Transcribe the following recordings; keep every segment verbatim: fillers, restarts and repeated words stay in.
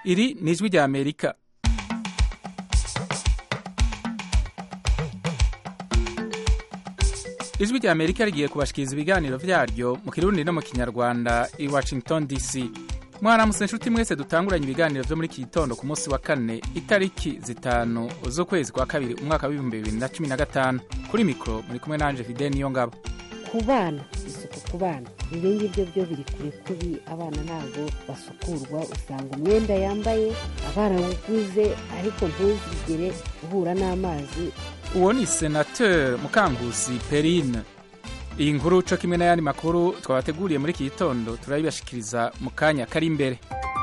Iri ni ijwi rya Amerika. Ijwi rya Amerika rigiye kubashikiriza ibiganiro vyaryo mu Kirundi no mu Kinyarwanda i Washington D C. Mwaramutse nshuti mwese dutanguranye ibiganiro vyo muri iki gitondo ku munsi wa kane itariki zitanu z'ukwezi kwa kabiri umwaka wa ibihumbi bibiri na cumi na gatanu. Kuri mikro muri kumwe nanje Fidel Niyongabo. Ku bana isuku ku bana ibi ngibyo byo biri kure kubi, abana ntabwo basukurwa, usanga umwenda yambaye abarabuguze ariko ntuzigere uhura n'amazi. Uwo ni Senateur Mukangusi Perrine. Iyi nkuru co kimwe n'ayandi makuru twabateguriye muri iki gitondo turabibashikiriza mu kanya kari imbere.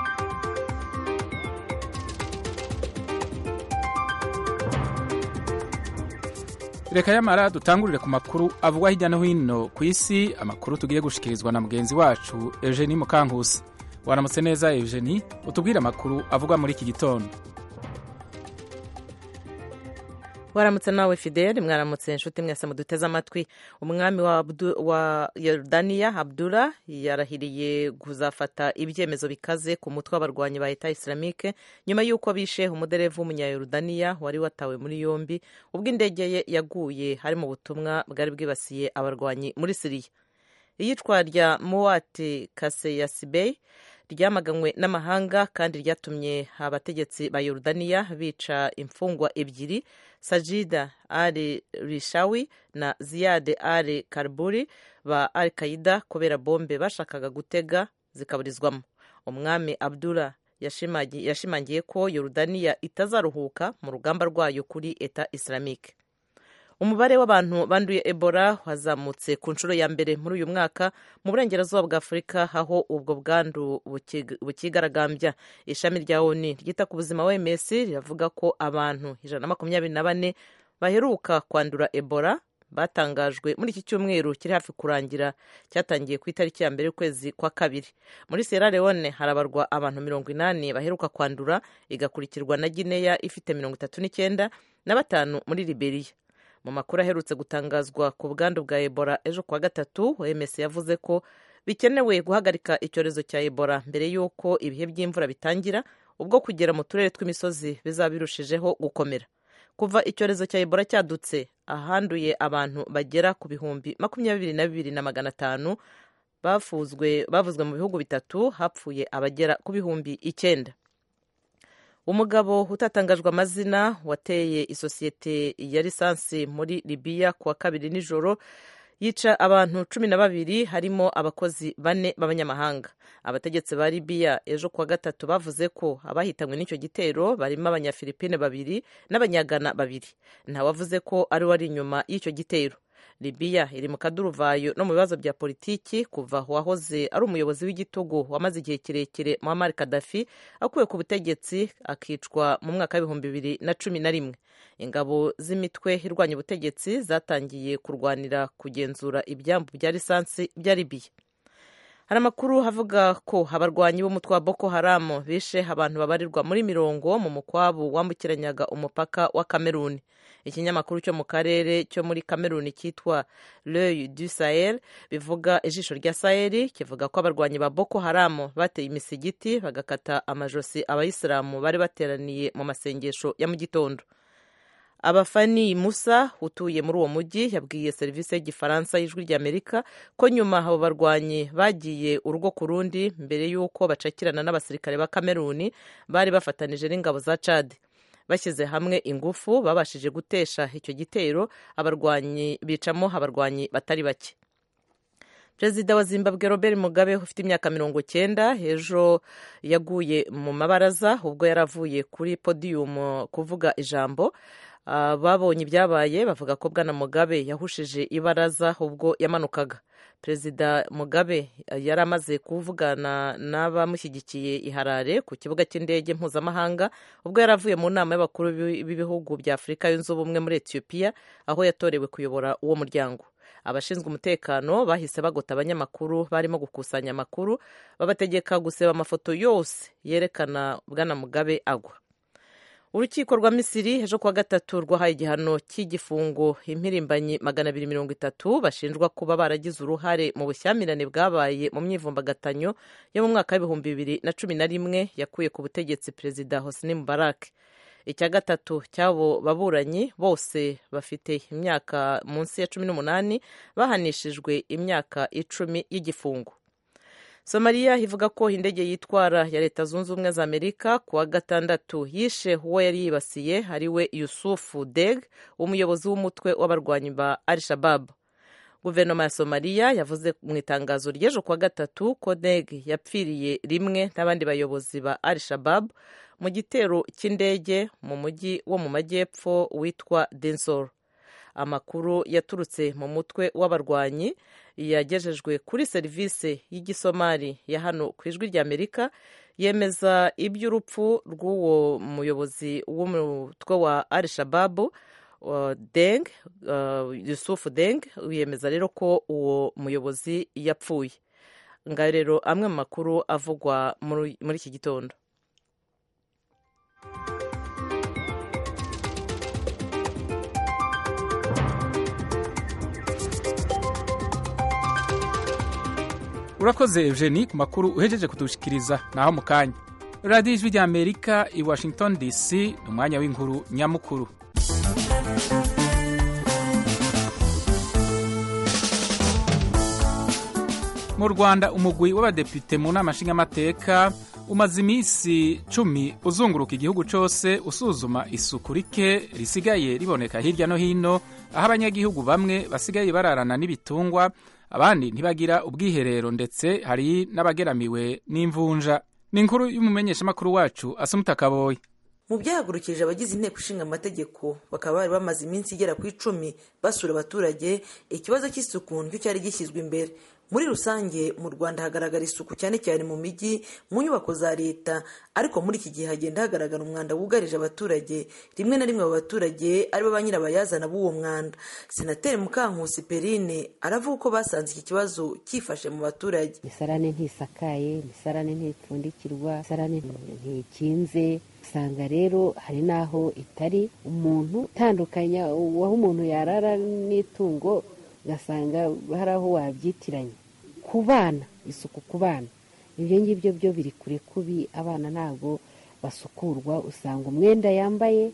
Reka yamara dutangurire ku makuru avugwa hirya no hino ku isi, amakuru tugiye gushikirizwa na mugenzi wacu Eugenie Mukankusi. Waramutse neza Eugenie, utubwire amakuru avugwa muri iki gitondo. Waramutse nawe Fidel, mwaramutse nshuti mwese muduteze amatwi. Umwami wa, wa Yordania Abdullah yarahiriye kuzafata ibyemezo bikaze ku mutwe w'abarwanyi ba Eta Islamique nyuma y'uko bishe umuderevu w'umunya-Yordania wari watawe muri yombi ubwo indege ye yaguye hari mu butumwa bwari bwibasiye abarwanyi muri Syria. Iyicwa rya Muwati Kaseyasibey ryamaganywe n'amahanga kandi ryatumye abategetsi ba Yordania bica imfungwa ebyiri, Sajida al-Rishawi na Ziyad al-Karburi ba Al-Qaeda kubera bombe bashakaga gutega zikaburizwamo. Umwami Abdullah yashimangiye ko Yordania itazaruhuka mu rugamba rwayo kuri Eta Islamique. Umubare w'abantu banduye Ebola wazamutse ku nshuro ya mbere muri uyu mwaka mu burengerazuba bwa Afurika, aho ubwo bwandu bukigaragambya. Ishami rya O N U ryita ku buzima O M S riravuga ko abantu ijana na makumyabiri na bane baheruka kwandura Ebola batangajwe muri iki cyumweru kiri hafi kurangira, cyatangiye ku itariki ya mbere y'ukwezi kwa kabiri. Muri Sierra Leone harabarwa abantu mirongo inani baheruka kwandura, igakurikirwa na Guinea ifite mirongo itatu n'icyenda na batanu muri Liberia. Mu makuru aherutse gutangazwa ku bwandu bwa Ebola ejo kwa gatatu, O M S yavuze ko bikenewe guhagarika icyorezo cya Ebola mbere y'uko ibihe by'imvura bitangira, ubwo kugera mu turere tw'imisozi bizaba birushijeho gukomera. Kuva icyorezo cya Ebola cyadutse, ahanduye abantu bagera ku bihumbi makumyabiri na bibiri na magana atanu bavuzwe bavuzwe mu bihugu bitatu, hapfuye abagera ku bihumbi icyenda. Umugabo utatangajwe amazina wateye isosiyete ya lisansi muri Libya kuwa kabiri nijoro yica abantu cumi na babiri harimo abakozi bane b'abanyamahanga. Abategetsi ba Libya ejo kuwa gatatu bavuze ko abahitanywe n'icyo gitero barimo abanyafilipine babiri n'abanyagana babiri. Ntawavuze ko ari wari inyuma y'icyo gitero. Libya iri mu kaduruvayo no mu bibazo bya politiki kuva wahoze ari umuyobozi w'igitugu wamaze igihe kirekire Muammar Gaddafi akuwe ku butegetsi akicwa mu mwaka w'ibihumbi bibiri na cumi na rimwe. Ingabo z'imitwe irwanya ubutegetsi zatangiye kurwanira kugenzura ibyambu bya lisansi bya Libya. Hari amakuru havuga ko abarwanyi b'umutwe wa Boko Haram bishe abantu babarirwa muri mirongo mu mukwabu wambukiranyaga umupaka wa Cameroon. Ikinyamakuru cyo mu karere cyo muri Cameroon cyitwa L'Oeil du Sahel bivuga ijisho rya Sahel kivuga ko abarwanyi ba Boko Haram bateye imisigiti bagakata amajosi abayisilamu bari bateraniye mu masengesho ya mu gitondo. Abafani Musa utuye muri uwo mujyi yabwiye serivisi y'igifaransa y'ijwi rya Amerika ko nyuma abo barwanyi bagiye urugo ku rundi mbere y'uko bacakirana n'abasirikare ba Cameroon bari bafatanije n'ingabo za Chad. Bashyize hamwe ingufu babashije gutesha icyo gitero, abarwanyi bicamo abarwanyi batari bake. Perezida wa Zimbabwe Robert Mugabe ufite imyaka mirongo cyenda ejo yaguye mu mabaraza ubwo yaravuye kuri podium kuvuga ijambo. Uh, babonye ibyabaye bavuga ko Bwana Mugabe yahushije ibaraza ubwo yamanukaga. Perezida Mugabe yari amaze kuvugana n'abamushyigikiye i Harare ku kibuga cy'indege mpuzamahanga ubwo yaravuye mu nama y'abakuru b'ibihugu bya Afurika yunze ubumwe muri Ethiopia, aho yatorewe kuyobora uwo muryango. Abashinzwe umutekano bahise bagota abanyamakuru barimo gukusanya amakuru, babategeka guseba amafoto yose yerekana Bwana Mugabe agwa. urukiko rwa Misiri ejo kuwa gatatu rwahaye igihano cy'igifungo impirimbanyi magana abiri mirongo itatu bashinjwa kuba baragize uruhare mu bushyamirane bwabaye mu myivumbagathanyo yo mu mwaka w'ibihumbi bibiri na cumi na rimwe yakuye ku butegetsi perezida Hosni Mubarak. Icya gatatu cy'abo baburanyi bose bafite imyaka munsi ya cumi n'umunani bahanishijwe imyaka icumi y'igifungo. Somalia ivuga ko indege yitwara ya Leta Zunze Ubumwe za Amerika kuwa gatandatu yishe uwo yari yibasiye ariwe Yusufu Deg, umuyobozi w'umutwe w'abarwanyi ba Al-Shabaab. Guverinoma ya Somalia yavuze mu itangazo ry'ejo kuwa gatatu ko Deg yapfiriye rimwe n'abandi bayobozi ba Al-Shabaab mu gitero cy'indege mu mujyi wo mu majyepfo witwa Densor. Amakuru yaturutse mu mutwe w'abarwanyi yagejejwe kuri serivisi y'igisomali ya hano ku ijwi rya Amerika yemeza iby'urupfu rw'uwo muyobozi w'umutwe wa Al-Shabaab uh, Deng uh, Yusuf Deng. Yemeza rero ko uwo muyobozi yapfuye. Ngaho rero amwe mu makuru avugwa muri iki gitondo. Urakoze Eugenie ku makuru uhejeje kudushikiriza. Naho mu kanya radiyo ijwi rya Amerika i Washington D C ni umwanya w'inkuru nyamukuru. Mu Rwanda umugwi w'abadepite mu nama nshingamateka umaze iminsi cumi uzunguruka igihugu cyose usuzuma isuku rike risigaye riboneka hirya no hino, aho abanyagihugu bamwe basigaye bararana n'ibitungwa, abandi ntibagira ubwiherero, ndetse hari n'abageramiwe n'imvunja. Ni inkuru y'umumenyeshamakuru wacu Asumta Kaboyi. Mu byahagurukije abagize inteko ishinga amategeko bakaba bari bamaze iminsi igera ku icumi basura abaturage, ikibazo cy'isuku nicyo cyari gishyizwe imbere. Muri rusange mu Rwanda hagaragara isuku cyane cyane mu mijyi, mu nyubako za leta, ariko muri iki gihe hagenda hagaragara umwanda wugarije abaturage, rimwe na rimwe abo baturage aribo ba nyirabayazana b'uwo mwanda. Senateri Mukankusi Perrine aravuga ko basanze iki kibazo cyifashe mu baturage. Imisarane ntisakaye, imisarane ntipfundikirwa, imisarane ntikinze, usanga rero hari n'aho itari. Umuntu utandukanya aho umuntu yarara n'itungo ugasanga hari aho wabyitiranya. Ku bana, isuku ku bana, ibyo ngibyo byo biri kure kubi. Abana ntabwo basukurwa, usanga umwenda yambaye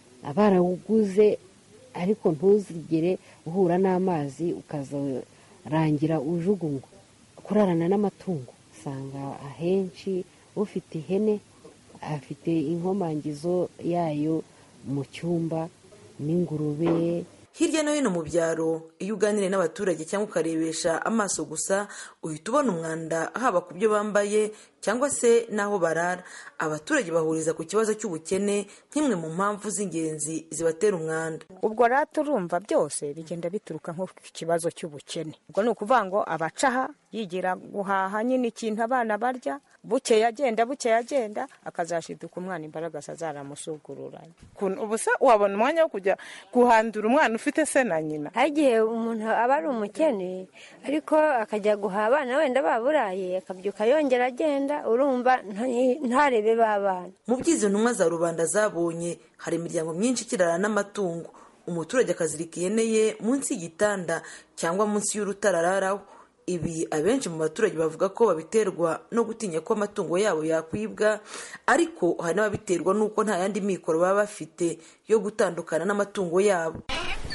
barawuguze ariko ntuzigere uhura n'amazi ukazarangira ujugunywa. Kurarana n'amatungo, usanga ahenshi ufite ihene afite inkomangizo yayo mu cyumba n'ingurube. Hirya no hino mu byaro iyo uganiriye n'abaturage cyangwa ukarebesha amaso gusa uhita ubona umwanda, haba ku byo bambaye cyangwa se n'aho barara. Abaturage bahuriza ku kibazo cy'ubukene nk'imwe mu mpamvu z'ingenzi zibatera umwanda. Ubwo rero turumva byose bigenda bituruka nko ku kibazo cy'ubukene. Ubwo ni ukuvuga ngo abacaha yigira guhaha nyine ikintu abana barya, buke yagenda buke yagenda akazashiduka umwana imbaraga zaramusugururanye. Ubusa wabona umwanya wo kujya guhandura umwana ufite se na nyina. Hagiye umuntu aba ari umukene ariko akajya guha abana wenda baburaye akabyuka yongera agenda, urumva ntarebe babana. Mu byizo ntumwa za rubanda zabonye hari imiryango myinshi kirara n'amatungo. Umuturage akazirika ihene ye munsi y'igitanda cyangwa munsi y'urutarararaho. Ibi abenshi mu baturage bavuga ko babiterwa no gutinya ko amatungo yabo yakwibwa, ariko hari n'ababiterwa nuko nta yandi mikoro baba bafite yo gutandukana n'amatungo yabo.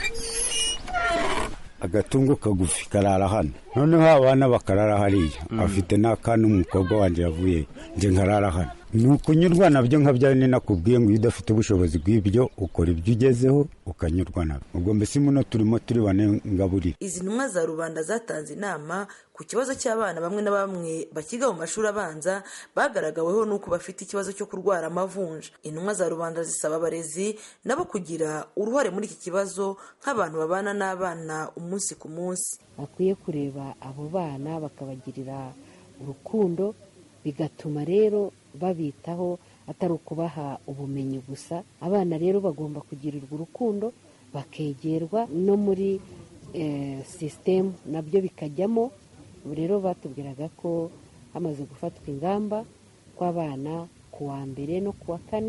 Agatungo kagufi karara hano, noneho abana bakarara hariya. mm. Afite n'akana umukobwa wanje yavuye, nje nkarara hano. Nuko nyurwa nabyo nkabya ni nakubwiye ngo udafite ubushobozi bw'ibyo ukora ibyo ugezeho ukanyurwa nabyo. Ubwo mbese muno turimo turi bane ngaburi. Izi ntumwa za rubanda zatanze inama ku kibazo cy'abana bamwe na bamwe bakiga mu mashuri abanza bagaragaweho nuko bafite ikibazo cyo kurwara amavunja. Intumwa za rubanda zisaba abarezi nabo kugira uruhare muri iki kibazo nk'abantu babana n'abana umunsi ku munsi. Bakwiye kureba abo bana bakabagirira urukundo, bigatuma rero babitaho atari ukubaha ubumenyi gusa. Abana rero bagomba kugirirwa urukundo, bakegerwa no muri eh, system nabyo bikajyamo. Rero batubwiraga ko hamaze gufatwa ingamba ko abana ku wa mbere no ku wa kane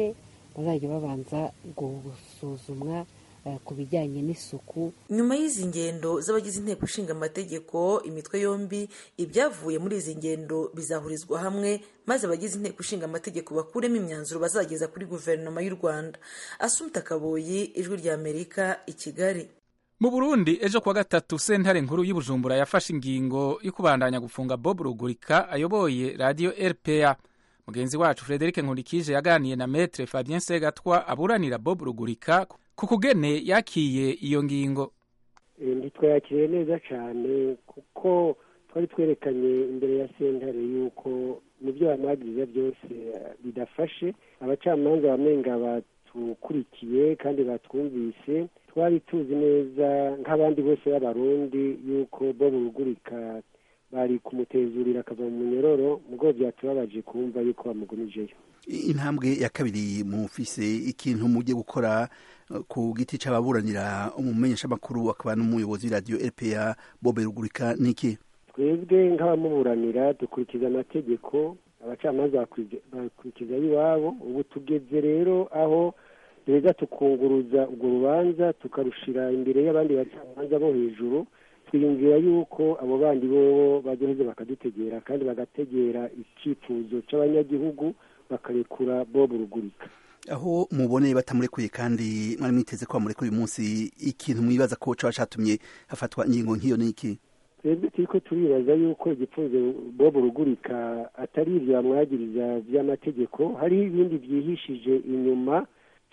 bazajya babanza gusuzumwa ku bijyanye n'isuku. Nyuma y'izi ngendo z'abagize inteko ishinga amategeko imitwe yombi, ibyavuye muri izi ngendo bizahurizwa hamwe maze abagize inteko ishinga amategeko bakuremo imyanzuro bazageza kuri guverinoma y'u Rwanda. Assumpta Kaboyi, Ijwi rya Amerika, i Kigali. Mu Burundi ejo kuwa gatatu sentare nkuru y'u Bujumbura yafashe ingingo yo kubandanya gufunga Bob Rugurika ayoboye radio R P A. Mugenzi wacu Frederic Nkurikije yaganiye na Maître Fabien Segatwa aburanira Bob Rugurika ku kugene yakiye iyo ngingo. Ntitwayakiriye neza cyane kuko twari twerekanye imbere ya sentare yuko mu byo bamwagiriza byose bidafashe. Abacamanza bamenga batukurikiye kandi batwumvise, twari tuzi neza nk'abandi bose b'abarundi yuko Bob Rugurika bari kumutezurira akava mu munyororo, mugo byatubabaje kumva yuko bamugumijeyo. Intambwe ya kabiri mufise ikintu mujye gukora ku giti c'ababuranira umumenyesha makuru akaba n'umuyobozi w'iradio R P A Bob Rugurika niki? Twebwe nk'abamuburanira dukurikiza amategeko, abacamanza bakurikiza iwabo. Ubu tugeze rero aho duheza tukunguruza urwo rubanza tukarushira imbere y'abandi bacamanza bo hejuru. Twiyumvira yuko abo bandi bo bazoheze bakadutegera kandi bagategera icyifuzo c'abanyagihugu bakarekura Bob Rugurika. Aho muboneye batamurekuye kandi mwari mwiteze ko bamurekuye uyu munsi, ikintu mwibaza ko caba catumye hafatwa ingingo nk'iyo niki? Twebwe turiko turibaza yuko igipfunzo Bob Rugurika atari ibyo bamwagiriza by'amategeko, hari ibindi byihishije inyuma,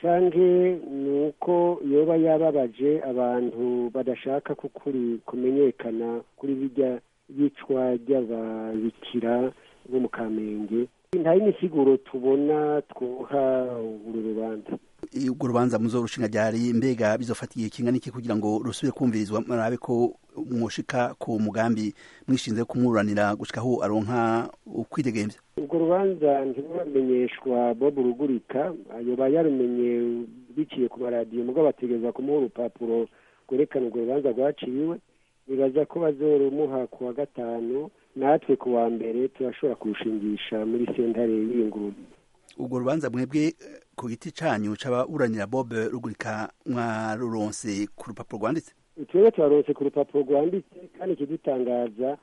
canke nuko yoba yababaje abantu badashaka kukuri kumenyekana kuri bijya yicwa ry'ababikira bo mu Kamenge. Nta y'imisiguro tubona twoha uru rubanza. Urwo rubanza muzorushinga ryari, mbega bizofatiye kingana iki kugira ngo rusubire kumvirizwa marabe ko mwoshika ku mugambi mwishinze kumuranira gushikaho aronka ukwidegemvya? Urwo rubanza ntibamenyeshwa Bob Rugurika, ayoba yarumenye biciye ku maradiyo, mugo bategeza kumuha urupapuro rwerekana urwo rubanza rwaciwe. Nibaza ko bazorumuha ku wa gatanu, natwe ku wa mbere turashobora kurushingisha muri sentare y'ingurube. Urwo rubanza mwebwe ku giti canyu c'ababuranira Bob Rugurika mwaruronse ku rupapuro rwanditse? Twebwe twaronse ku rupapuro rwanditse, kandi ikidutangaza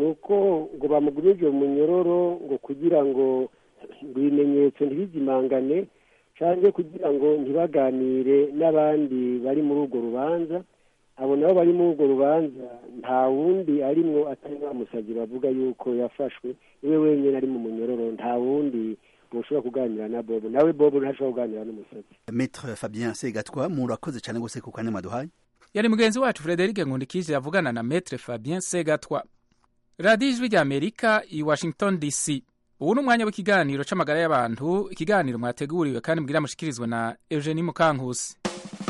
nuko ngo bamugumije mu munyororo ngo kugira ngo ibimenyetso ntibizimangane canke kugira ngo ntibaganire n'abandi bari muri urwo rubanza. Abo nabo bari muri urwo rubanza nta wundi arimwo atari bamusazi bavuga yuko yafashwe, iwe wenyine ari mu munyororo, nta wundi mushobora kuganira na Bob, nawe Bob ntashobora kuganira n'umusazi. Maître Fabien Segatwa, murakoze cyane gose ku kanya maduhaye. Yari mugenzi wacu Frederic Nkundikije yavugana na Maître Fabien Segatwa. Radio Ijwi rya Amerika i Washington D C. Ubu ni umwanya w'ikiganiro c'amagara y'abantu, ikiganiro mwateguriwe kandi mbwira mushikirizwe na Eugenie Mukankusi.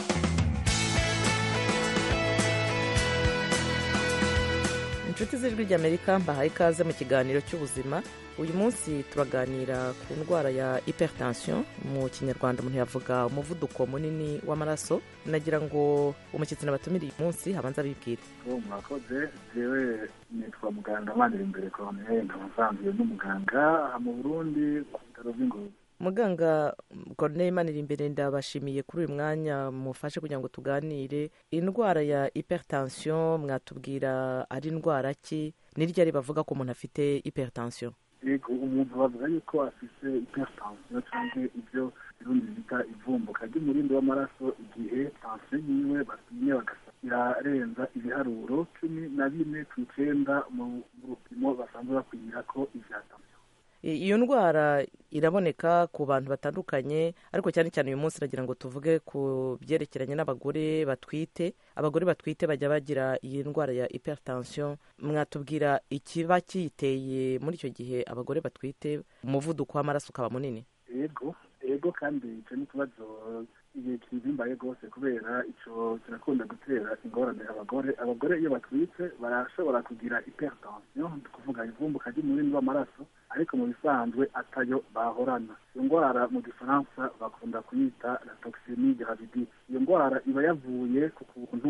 Inshuti z'Ijwi rya Amerika mbahaye ikaze mu kiganiro cy'ubuzima. Uyu munsi turaganira ku ndwara ya hypertension, mu kinyarwanda umuntu yavuga umuvuduko munini w'amaraso. Nagira ngo umushyitsi nabatumiriye uyu munsi abanza bibwire. Mwakoze, jewe nitwa muganga Manira imbere Corneille, nkaba nsanzwe n'umuganga mu Burundi ku bitaro by'Ingozi. Muganga Corneille Manira imbere, ndabashimiye kuri uyu mwanya mufashe kugira ngo tuganire. Indwara ya hypertension mwatubwira ari indwara ki? Ni ryari bavuga ko umuntu afite hypertension? Yego, umuntu bavuga yuko afite hypertension cyangwa ibyo irundi bita ivumbuka ry'umurindi w'amaraso igihe tension yiwe bapimye bagasanga irarenza ibiharuro cumi na bine ku icenda mu rupimo basanzwe bakwira ko ivya tension. Iyo ndwara iraboneka ku bantu batandukanye, ariko cyane cyane uyu munsi nagira ngo tuvuge ku byerekeranye n'abagore batwite. Abagore batwite bajya bagira iyi ndwara ya hypertension. Mwatubwira ikiba kiyiteye muri icyo gihe abagore batwite, umuvuduko w'amaraso ukaba munini? Yego, yego, kandi icyo ni ikibazo igihe kizimbaye rwose, kubera icyo kirakunda gutera ingorane abagore. Abagore iyo batwite barashobora kugira hypertension, kuvuga ivumbuka ry'umurindi w'amaraso, ariko mu bisanzwe atayo bahorana. Iyo ndwara mu gifaransa bakunda kuyita la toxémie gravide. Iyo ndwara iba yavuye ku kuntu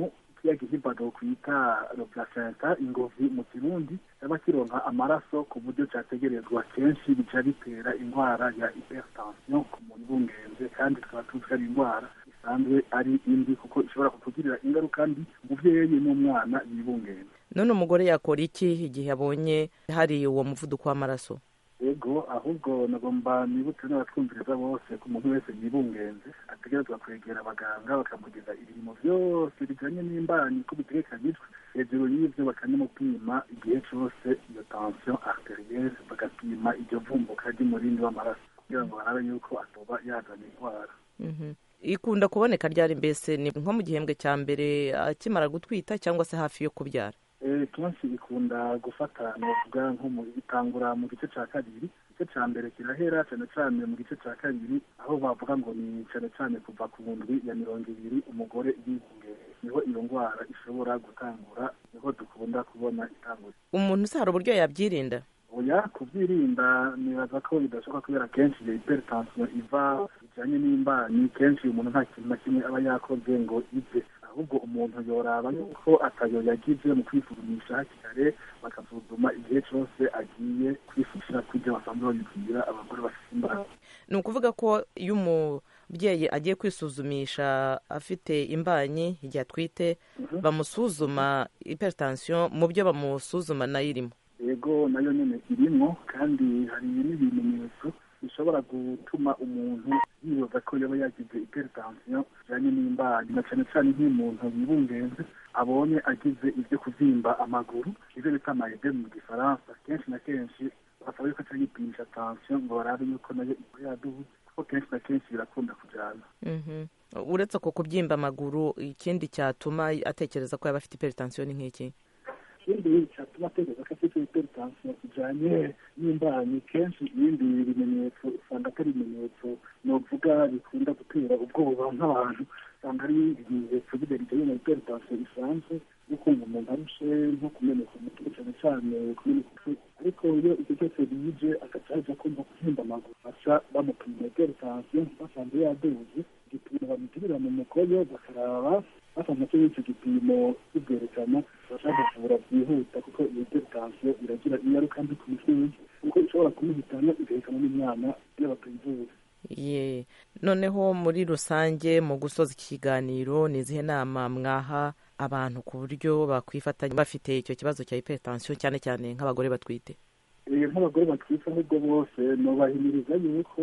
kiya gihimba kwita le placenta ingovi mu kirundi cyaba kironka amaraso ku buryo cyategerezwa kenshi bica bitera indwara ya hypertension ku muntu bungenze kandi tukaba tuzi ko ari indwara isanzwe ari indi kuko ishobora kukugirira ingaruka mbi umuvyeyi n'umwana yibungenze. None umugore yakora iki igihe abonye hari uwo muvuduko w'amaraso? Ego ahubwo nagomba nibutse n'abatwumviriza bose ku muntu wese yibungenze ategerezwa kwegera abaganga bakamugeza ibirimo byose bijanye n'imbanyi ko bitegekanijwe hejuru y'ivyo bakanamupima igihe cose iyo tension arterielle bagapima iryo vumbuka ry'umurindi w'amaraso kugira ngo barabe yuko atoba yazana indwara. Mhm. Ikunda kuboneka ryari mbese ni nko mu gihembwe cya mbere akimara gutwita cyangwa se hafi yo kubyara? Eh kenshi ikunda gufata novuga nko mu itangura mu gice cya kabiri, igice cya mbere kirahera cyane cyane mu gice cya kabiri aho bavuga ngo ni cyane cyane kuva ku ndwi ya mirongo ibiri umugore yibungenze niho iyo ndwara ishobora gutangura, niho dukunda kubona itangura. Umuntu usara uburyo yabyirinda? Oya kubyirinda nibaza ko bidashoboka kubera kenshi iyo hypertension iva bijanye n'imbanyi kenshi umuntu nta kintu na kimwe aba yakoze ngo ive, ahubwo umuntu yoraba yuko atayo yagize mu kwisuzumisha hakiri kare bakasuzuma igihe cyose agiye kwifashisha kujya basanzwe babibwira abagore bafite imbaraga. Ni ukuvuga ko iyo umubyeyi agiye kwisuzumisha afite imbanyi igihe atwite mm-hmm. bamusuzuma hypertension mu byo bamusuzuma nayo irimo? Yego nayo nyene irimo kandi hari n'ibimenyetso bishobora gutuma umuntu yibaza ko yaba yagize hypertension bijanye n'imbanyi na cyane cyane nk'umuntu yibungenze abonye agize ibyo kuvimba amaguru ivyo bita amayede mu gifaransa kenshi na kenshi basaba yuko acayipimisha tension ngo barabe yuko nayo yaduze kuko kenshi na kenshi birakunda kujana. Mhm. Uretse ko kubyimba amaguru ikindi cyatuma atekereza ko yaba afite hypertension ni nk'iki? Ikindi cyatuma atekereza ko afite hypertension kijanye n'imbanyi kenshi ibindi bimenyetso usanga atari ibimenyetso novuga bikunda gutera ubwoba nk'abantu usanga ari ibimenyetso bijanye na hypertension isanzwe ukumva umuntu arushe nko kumeneka umutwe cyane cyane kumeneka umutwe, ariko iyo icyo cyose bije agacaja kumva kuhimba amaguru baca bamupima hypertension basanze yaduze igipimo bamutirira mu mukoyo bakaraba basanze ko icyo gipimo kibwerekana bashaka kuvura byihuta kuko iyo hypertension iragira ingaruka mbi ku mutwe kuko ishobora kumuhitana igahitana n'umwana iyo batayivuza. Ye noneho muri rusange mu gusoza ikiganiro ni izihe nama mwaha abantu ku buryo bakwifatanya bafite icyo kibazo cya hypertension cyane cyane nk'abagore batwite? Eh nk'abagore batwite ahubwo bose nobahimiriza yuko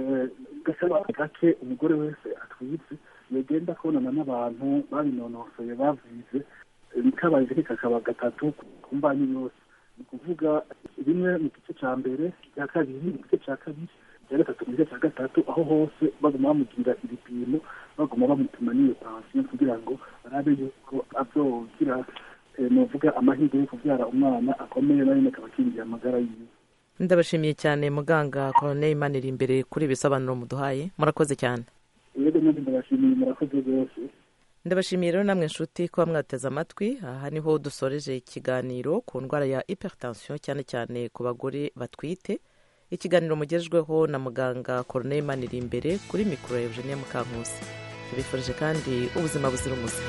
gasaba gake umugore wese atwitse yagenda kubonana n'abantu babinonosoye bavize bikabaye kikakaba gatatu ku mbanyi yose, ni kuvuga rimwe mu gice cya mbere cya kabiri mu gice cya kabiri cya gatatu mu gice cya gatatu aho hose baguma bamugira ibipimo baguma bamupima n'iyo tension kugira ngo barabe yuko azogira novuga amahirwe yo kubyara umwana akomeye nayo akaba akingiye amagara yiwe. Ndabashimiye cyane muganga Colonel Manirimbere kuri ibisobanuro muduhaye, murakoze cyane. Yego nanjye ndabashimiye, murakoze rwose. Ndabashimiye rero namwe nshuti kuba mwateze amatwi. Aha niho dusoreje ikiganiro ku ndwara ya hypertension cyane cyane ku bagore batwite. Ikiganiro mugejweho na muganga Colonel Manirimbere kuri mikoro ya Eugenie Mukankusi. Tubifurije kandi ubuzima buzira umuze.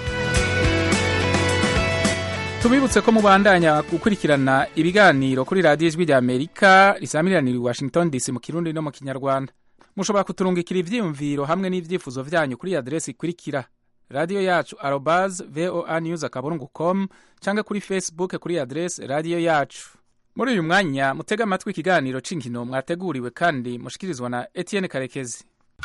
Tubibutse ko mubandanya gukurikirana ibiganiro kuri radiyo ijwi rya Amerika risamiranira i Washington D C mu Kirundi no mu Kinyarwanda. Mushobora kuturungikira ivyiyumviro hamwe n'ivyifuzo vyanyu kuri adresi ikurikira: radio yacu arobase voa news akaburungu com canke kuri Facebook kuri adresi radio yacu. Muri uyu mwanya mutega amatwi ikiganiro c'inkino mwateguriwe kandi mushikirizwa na Etienne Karekezi.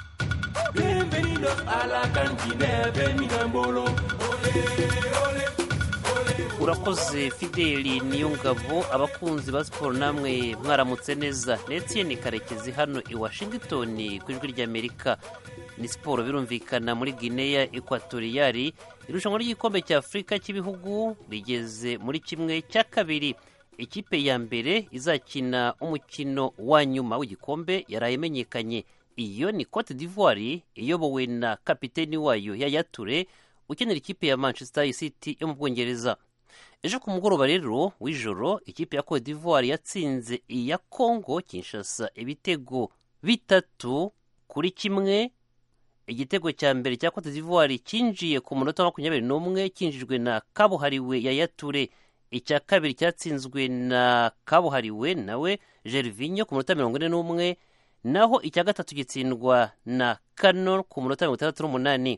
Urakoze Fideli Niyongabo. Abakunzi ba siporo namwe mwaramutse neza. Etienne Karekezi hano i Washington ku ijwi ry'Amerika. Ni siporo birumvikana muri Guinea Equatorial. Irushanwa ry'igikombe cya Afurika cy'ibihugu rigeze muri kimwe cya kabiri. Ikipe ya mbere izakina umukino wa nyuma w'igikombe yaraye imenyekanye. Iyo ni Cote d'Ivoire iyobowe na kapiteni wayo Yaya Toure ukinira ikipe ya Manchester City yo mu Bwongereza. Ejo ku mugoroba rero w'ijoro ikipe ya Cote d'Ivoire yatsinze iya Congo Kinshasa ibitego bitatu kuri kimwe. igitego cya mbere cya Cote d'Ivoire cyinjiye ku munota wa makumyabiri n'umwe cyinjijwe na kabuhariwe Yaya Toure. Icya kabiri cyatsinzwe na kabuhariwe nawe Gervinho ku munota mirongo ine n'umwe, naho icya gatatu gitsindwa na Kano ku munota mirongo itandatu n'umunani.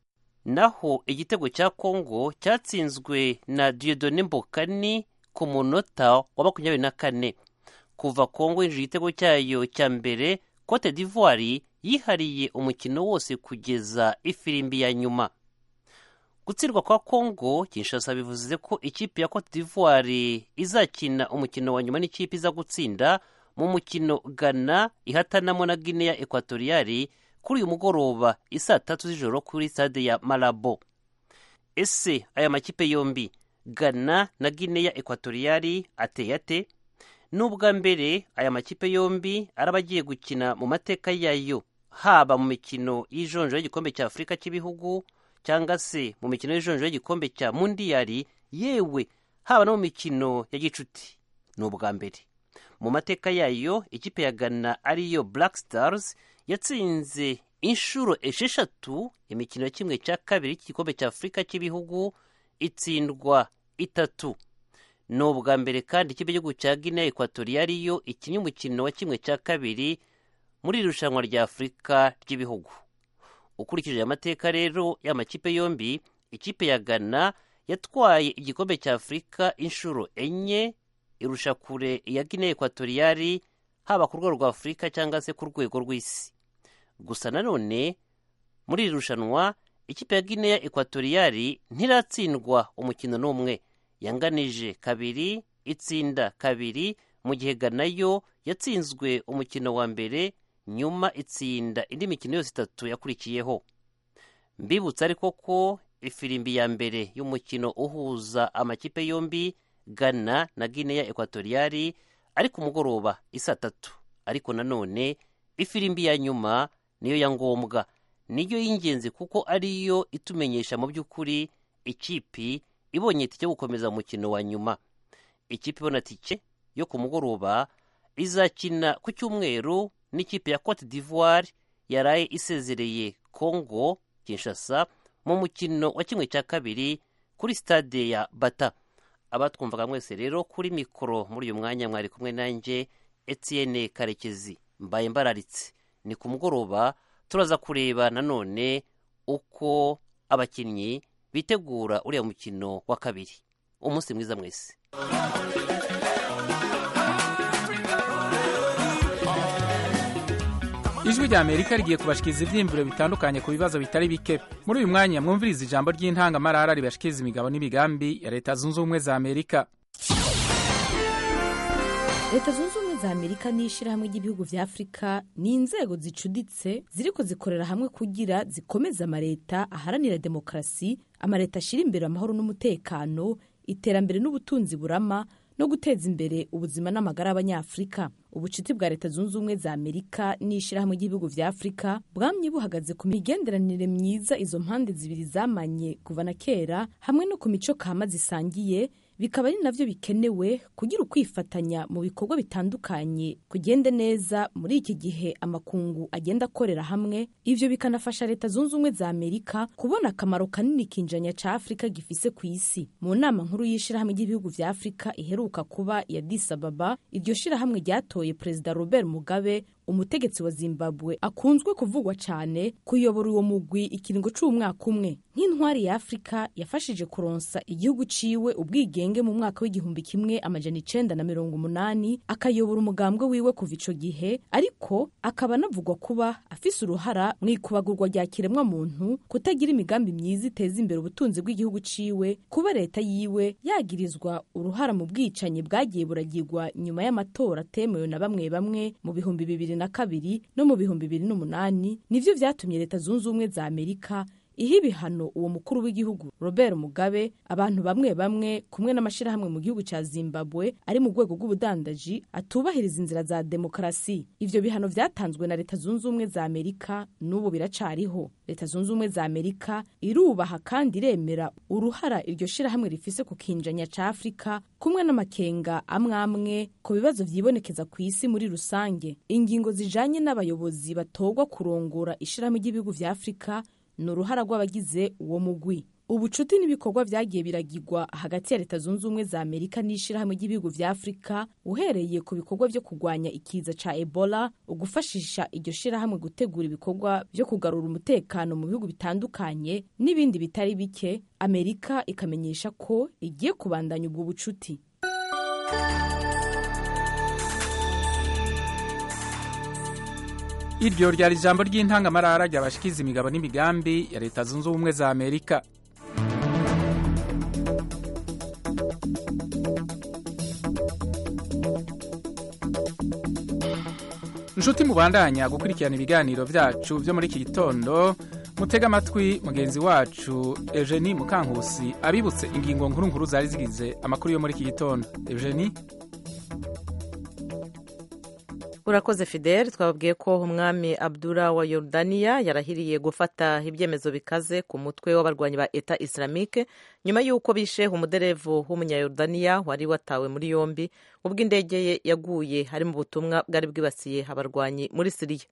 Naho igitego cya Congo cyatsinzwe na Dieudonné Mbokani ku munota wa makumyabiri na kane. Kuva Congo yinjije igitego cyayo cya mbere, Cote d'Ivoire yihariye umukino wose kugeza ifirimbi ya nyuma. Gutsirwa kwa Congo Kinshasa bivuze ko ikipe ya Cote d'Ivoire izakina umukino wa nyuma n'ikipe iza gutsinda mu mukino Ghana ihatanamo na Guinea Equatoriale kuri uyu mugoroba isaa tatu z'ijoro kuri stade ya Malabo. Ese aya makipe yombi Ghana na Guinea Equatoriale ateye ate? N'ubwa mbere aya makipe yombi arabagiye gukina mu mateka yayo, haba mu mikino y'ijonjoro y'igikombe cya Afurika cy'ibihugu cyangwa se mu mikino y'ijonjoro y'igikombe cya Mundiyari, yewe haba no mu mikino ya gicuti. N'ubwa mbere mu mateka yayo ikipe ya Ghana ariyo Black Stars yatsinze inshuro esheshatu imikino ya kimwe cya kabiri cy'igikombe cya Afurika cy'ibihugu, itsindwa itatu. N'ubwa mbere kandi ikipe y'igihugu cya Guinea Equatoriale yo ikinnye umukino wa kimwe cya kabiri muri irushanwa rya Afurika ry'ibihugu. Ukurikije amateka rero y'amakipe yombi, ikipe ya Ghana yatwaye igikombe cya Afurika inshuro enye, irusha kure iya Guinea Equatoriale haba ku rwego rwa Afurika cyangwa se ku rwego rw'isi. Gusa nanone muri iri rushanwa ikipe ya Guinea Equatoriale ntiratsindwa umukino n'umwe, yanganije kabiri itsinda kabiri, mu gihe Ghana yo yatsinzwe umukino wa mbere nyuma itsinda indi mikino yose itatu yakurikiyeho. Mbibutsa ariko ko ifirimbi ya mbere y'umukino uhuza amakipe yombi Ghana na Guinea Equatoriale ari ku mugoroba isaa tatu, ariko nanone ifirimbi ya nyuma niyo ya ngombwa, niyo y'ingenzi kuko ariyo itumenyesha mu by'ukuri ikipi ibonye tike gukomeza umukino wa nyuma. Ikipe ibona tike yo ku mugoroba izakina ku cyumweru n'ikipe ya Cote d'Ivoire yaraye isezereye Congo Kinshasa mu mukino wa kimwe cya kabiri kuri stade ya Bata. Abatwumvaga mwese rero kuri mikoro muri uyu mwanya mwari kumwe nanjye Etienne Karekezi, mbaye mbararitse. Ni ku mugoroba turaza kureba nanone uko abakinnyi bitegura uriya mukino wa kabiri. Umunsi mwiza mwese. Ijwi rya Amerika rigiye kubashikiriza ivyiyumviro bitandukanye ku bibazo bitari bike. Muri uyu mwanya mwumviriza ijambo ry'intangamarara ribashikiriza imigabo n'imigambi ya Leta Zunze Ubumwe za Amerika. Leta Zunze Ubumwe za Amerika n'ishirahamwe ry'ibihugu vya Afrika ni inzego zicuditse ziriko zikorera hamwe kugira zikomeza amareta aharanira demokrasi, amareta ashira imbere amahoro n'umutekano, iterambere n'ubutunzi burama no guteza imbere ubuzima n'amagara y'Abanyafrika. Ubucuti bwa Leta Zunze Ubumwe za Amerika n'ishirahamwe ry'ibihugu vya Afrika bwamye buhagaze ku migenderanire myiza izo mpande zibiri zamanye kuva na kera, hamwe no ku mico kama zisangiye, bikaba ari navyo bikenewe kugira ukwifatanya mu bikorwa bitandukanye kugende neza muri iki gihe amakungu agenda akorera hamwe. Ivyo bikanafasha Leta Zunze Ubumwe za Amerika kubona akamaro kanini kinjanya ca Afrika gifise ku isi. Mu nama nkuru y'ishirahamwe ry'ibihugu vya Afrika iheruka kuba ya Addis Ababa, iryo shirahamwe ryatoye Perezida Robert Mugabe, umutegetsi wa Zimbabwe akunzwe kuvugwa cyane, kuyobora uwo mugwi ikiringo c'umwaka umwe. Nk'intwari ya Afrika yafashije kuronsa igihugu ciwe ubwigenge mu mwaka w'igihumbi kimwe amajana icenda na mirongo umunani, akayobora umugambwe wiwe kuva ico gihe, ariko akaba anavugwa kuba afise uruhara mu ikubagurwa rya kiremwa muntu, kutagira imigambi myiza iteza imbere ubutunzi bw'igihugu ciwe, kuba leta yiwe yagirizwa uruhara mu bwicanyi bwagiye buragirwa nyuma y'amatora atemewe na bamwe bamwe mu bihumbi bibiri na kabiri no mu bihumbi bibiri n'umunani. Nivyo vyatumye Leta Zunze Ubumwe za Amerika iha ibihano uwo mukuru w'igihugu Robert Mugabe, abantu bamwe bamwe kumwe n'amashirahamwe mu gihugu ca Zimbabwe ari mu rwego rw'ubudandaji atubahiriza inzira za demokarasi. Ivyo bihano vyatanzwe na Leta Zunze Ubumwe za Amerika n'ubu biracariho. Leta Zunze Ubumwe za Amerika irubaha kandi iremera uruhara iryo shirahamwe rifise ku kinjanya ca Afrika kumwe n'amakenga amwe amwe ku bibazo vyibonekeza ku isi muri rusange. Ingingo zijanye n'abayobozi batogwa kurongora ishirahamwe ry'ibihugu vya Afrika n'uruhara rw'abagize uwo mugwi. Ubucuti n'ibikorwa vyagiye biragirwa hagati ya Leta Zunze Ubumwe za Amerika n'ishirahamwe ry'ibihugu vya Afrika, uhereye ku bikorwa vyo kugwanya ikiza ca Ebola, ugufashisha iryo shirahamwe gutegura ibikorwa vyo kugarura umutekano mu bihugu bitandukanye n'ibindi bitari bike. Amerika ikamenyesha ko igiye kubandanya ubwo bucuti. Iryo ryari ijambo ry'intangamarara ryabashikiza imigabo n'imigambi ya Leta Zunze Ubumwe za Amerika. Nshuti mubandanya gukurikirana ibiganiro vyacu vyo muri iki gitondo, mutega amatwi mugenzi wacu Eugenie Mukankusi abibutse ingingo nkuru nkuru zari zigize amakuru yo muri iki gitondo. Eugenie. Urakoze Fidel, twababwiye ko umwami Abdullah wa Yordania yarahiriye gufata ibyemezo bikaze ku mutwe w'abarwanyi ba Eta Islamique nyuma y'uko bishe umuderevu w'umunyayordania wari watawe muri yombi ubwo indege ye yaguye hari mu butumwa bwari bwibasiye abarwanyi muri Syria.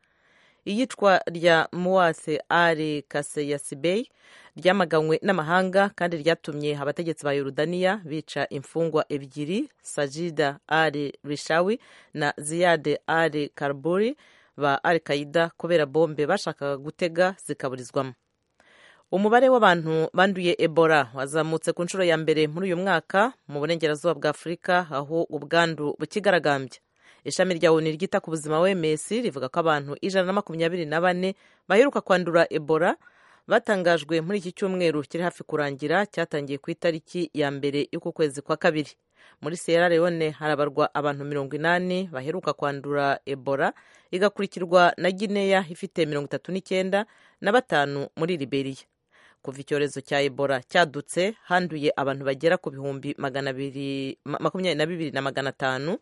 Iyicwa rya Muwase Ali Kaseyasibey ryamaganywe n'amahanga kandi ryatumye abategetsi ba Yordania bica imfungwa ebyiri, Sajida Ali Rishawi na Ziyad Ali Karburi ba Al-Qaeda kubera bombe bashakaga gutega zikaburizwamo. Umubare w'abantu banduye Ebola wazamutse ku nshuro ya mbere muri uyu mwaka mu burengerazuba bwa Afurika, aho ubwandu bukigaragambye. Ishami rya ONU ryita ku buzima O M S rivuga ko abantu ijana na makumyabiri na bane baheruka kwandura Ebola batangajwe muri iki cyumweru kiri hafi kurangira, cyatangiye ku itariki ya mbere y'uku kwezi kwa kabiri. Muri Sierra Leone harabarwa abantu mirongo inani baheruka kwandura Ebola, igakurikirwa na Guinea ifite mirongo itatu n'icyenda na batanu muri Liberia. Kuva icyorezo cya Ebola cyadutse handuye abantu bagera ku bihumbi makumyabiri na bibiri na magana atanu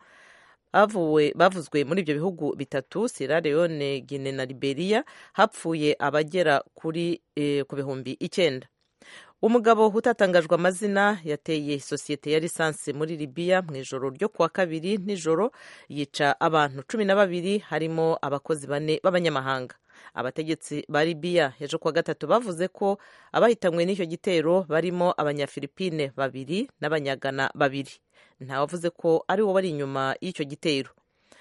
Avuwe bavuzwe muri ibyo bihugu bitatu, Sierra Leone, Guinea na Liberia, hapfuye abagera kuri e, ku bihumbi icyenda. Umugabo utatangajwe amazina yateye isosiyete ya lisansi muri Libya mu ijoro ryo kuwa kabiri nijoro, yica abantu cumi na babiri harimo abakozi bane b'abanyamahanga. Abategetsi ba Libya ejo kuwa gatatu bavuze ko abahitanywe n'icyo gitero barimo abanyafilipine babiri n'abanyagana babiri. Ntawavuze ko ari wo bari inyuma y'icyo gitero.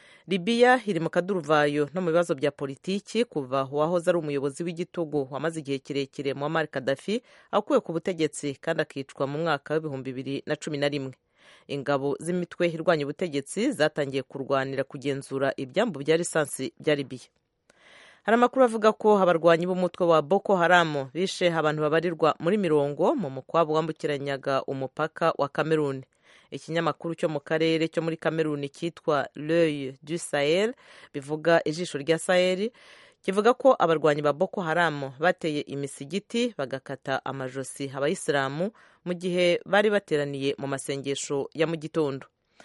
Libya iri mu kaduruvayo no mu bibazo bya politiki kuva uwahoze ari umuyobozi w'igitugu wamaze igihe kirekire Muammar Gaddafi akuwe ku butegetsi kandi akicwa mu mwaka w'ibihumbi bibiri na cumi na rimwe. Ingabo z'imitwe irwanya ubutegetsi zatangiye kurwanira kugenzura ibyambu bya lisansi bya Libya. Hari amakuru avuga ko abarwanyi b'umutwe wa Boko Haram bishe abantu babarirwa muri mirongo mu mukwabo wambukiranyaga umupaka wa Cameroon. Ikinyamakuru cyo mu karere cyo muri Cameroon cyitwa L'Oeil du Sahel, bivuga ijisho rya Sahel, kivuga ko abarwanyi ba Boko Haram bateye imisigiti bagakata amajosi abayisilamu mu gihe bari bateraniye mu masengesho ya mu gitondo.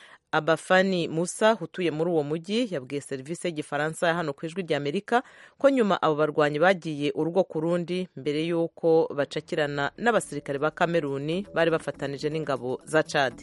Abafani Musa utuye muri uwo mujyi yabwiye serivisi y'igifaransa ya hano ku ijwi rya Amerika ko nyuma abo barwanyi bagiye urugo ku rundi mbere y'uko bacakirana n'abasirikare ba Cameroon bari bafatanije n'ingabo za Chad.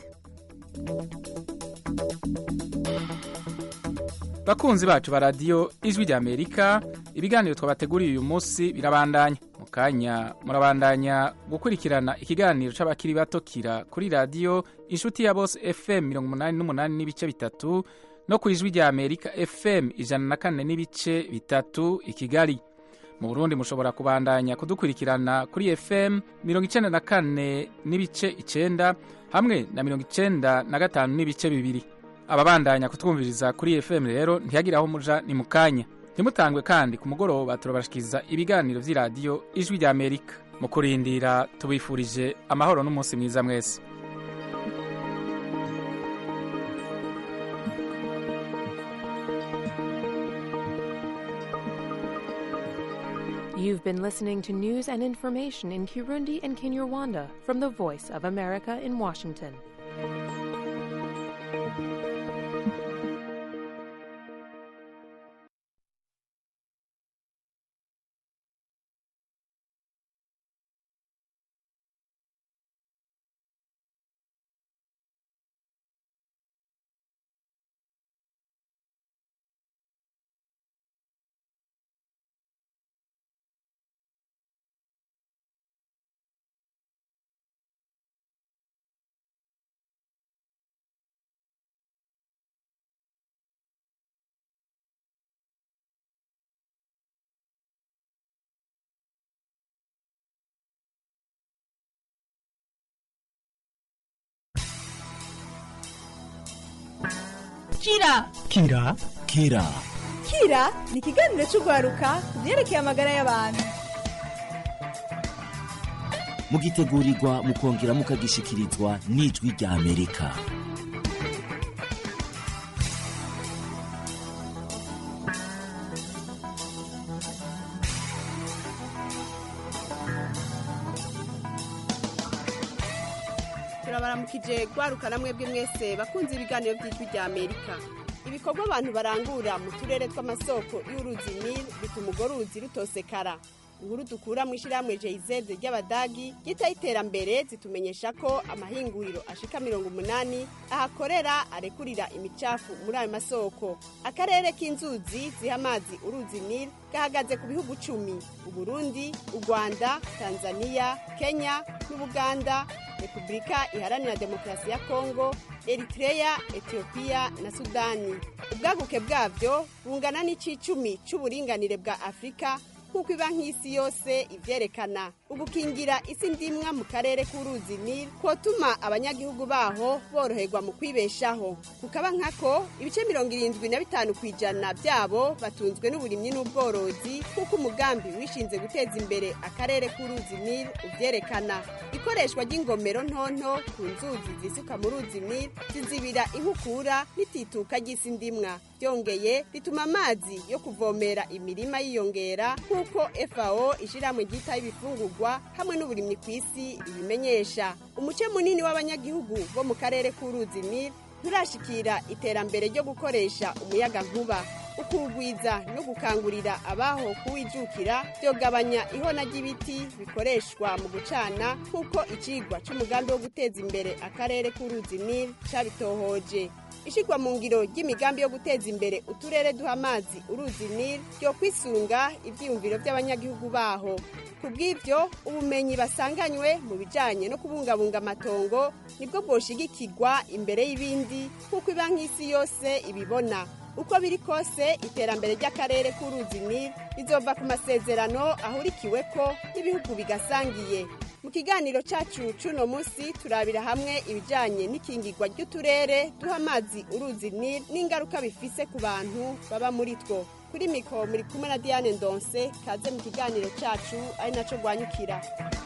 Bakunzi bacu ba radio ijwi rya Amerika, ibiganiro twabateguriye uyu munsi birabandanya. Mukanya murabandanya gukurikirana ikiganiro c'abakiri bato kira kuri radio Inshuti ya Bose F M mirongo umunani n'umunani n'ibice bitatu no ku ijwi rya Amerika F M ijana na kane n'ibice bitatu i Kigali. Mu Burundi mushobora kubandanya kudukurikirana kuri F M mirongo icenda na kane n'ibice icenda hamwe na mirongo icenda na gatanu n'ibice bibiri. Ababandanya kutwumviriza kuri F M rero ntiyagira aho muja ni mukanya. Ntimutangwe kandi ku mugoroba turabashikiza ibiganiro vy'iradiyo ijwi rya Amerika. Mu kurindira tubifurije amahoro n'umunsi mwiza mwese. You've You've been listening to news and information in Kirundi and Kinyarwanda from the Voice of America in Washington. Kira Kira Kira Kira ni ikiganiro cy'urwaruka ku byerekeye amagara y'abantu. mugitegurirwa mukongera mukagishikirizwa n'ijwi rya Amerika. turabaramukije gwarukana mwebwe mwese bakunze ibiganiro by'ijwi rya Amerika. Ibikorwa abantu barangura mu turere tw'amasoko y'uruzi Nil bituma urwo ruzi rutosekara. Inkuru dukura mu ishyirahamwe J Z ry'Abadagi gitaye iterambere zitumenyesha ko amahinguriro ashika mirongo umunani ahakorera arekurira imicafu muri ayo masoko. Akarere k'inzuzi ziha amazi uruzi Nil gahagaze ku bihugu cumi: Uburundi, u Rwanda, Tanzania, Kenya n'Ubuganda, Repubulika Iharanira Demokarasi ya Kongo, Eritrea, Ethiopia na Sudani. Ubwaguke bwavyo bungana n'icicumi c'uburinganire bwa Afrika kuko iba nk'isi yose ivyerekana. Ugukingira isi ndimwa mu karere k'uruzi Nil kotuma abanyagihugu baho boroherwa mu kwibeshaho. Kukaba nkako ibice mirongo irindwi na bitanu kwijana byabo batunzwe n'uburimyi n'ubworozi kuko umugambi wishinze guteza imbere akarere k'uruzi Nil uvyerekana. Ikoreshwa ry'ingomero ntonto ku nzuzi zisuka mu ruzi Nil zizibira inkukura n'itituka ry'isi ndimwa. Byongeye rituma amazi yo kuvomera imirima yiyongera kuko F A O ishiramwe gita ibifungurwa hamwe n'uburimyi kw'isi ibimenyesha. Umuce munini w'abanyagihugu bo mu karere k'uruzi Nil turashikira iterambere ryo gukoresha umuyaga nkuba. Ukugwiza no gukangurira abaho kuwijukira byogabanya ihona ry'ibiti bikoreshwa mu gucana kuko icigwa c'umugambi wo guteza imbere akarere k'uruzi Nil cabitohoje. Ishigwa mu ngiro ry'imigambi yo guteza imbere uturere duha amazi uruzi Nil ryo kwisunga ivyiyumviro by'abanyagihugu baho. Kubw'ivyo ubumenyi basanganywe mu bijanye no kubungabunga amatongo nibwo bwoshigikirwa imbere y'ibindi kuko iba nk'isi yose ibibona. Uko biri kose iterambere ry'akarere k'uruzi Nil rizova ku masezerano ahurikiweko n'ibihugu bigasangiye. Mu kiganiro cacu cuno musi turabira hamwe ibijanye n'ikingirwa ry'uturere duha amazi uruzi Nil n'ingaruka bifise ku bantu baba muri two. Kuri mikro muri kumwe na Diane Ndonse, kaze mu kiganiro cacu ari naco gwanyukira.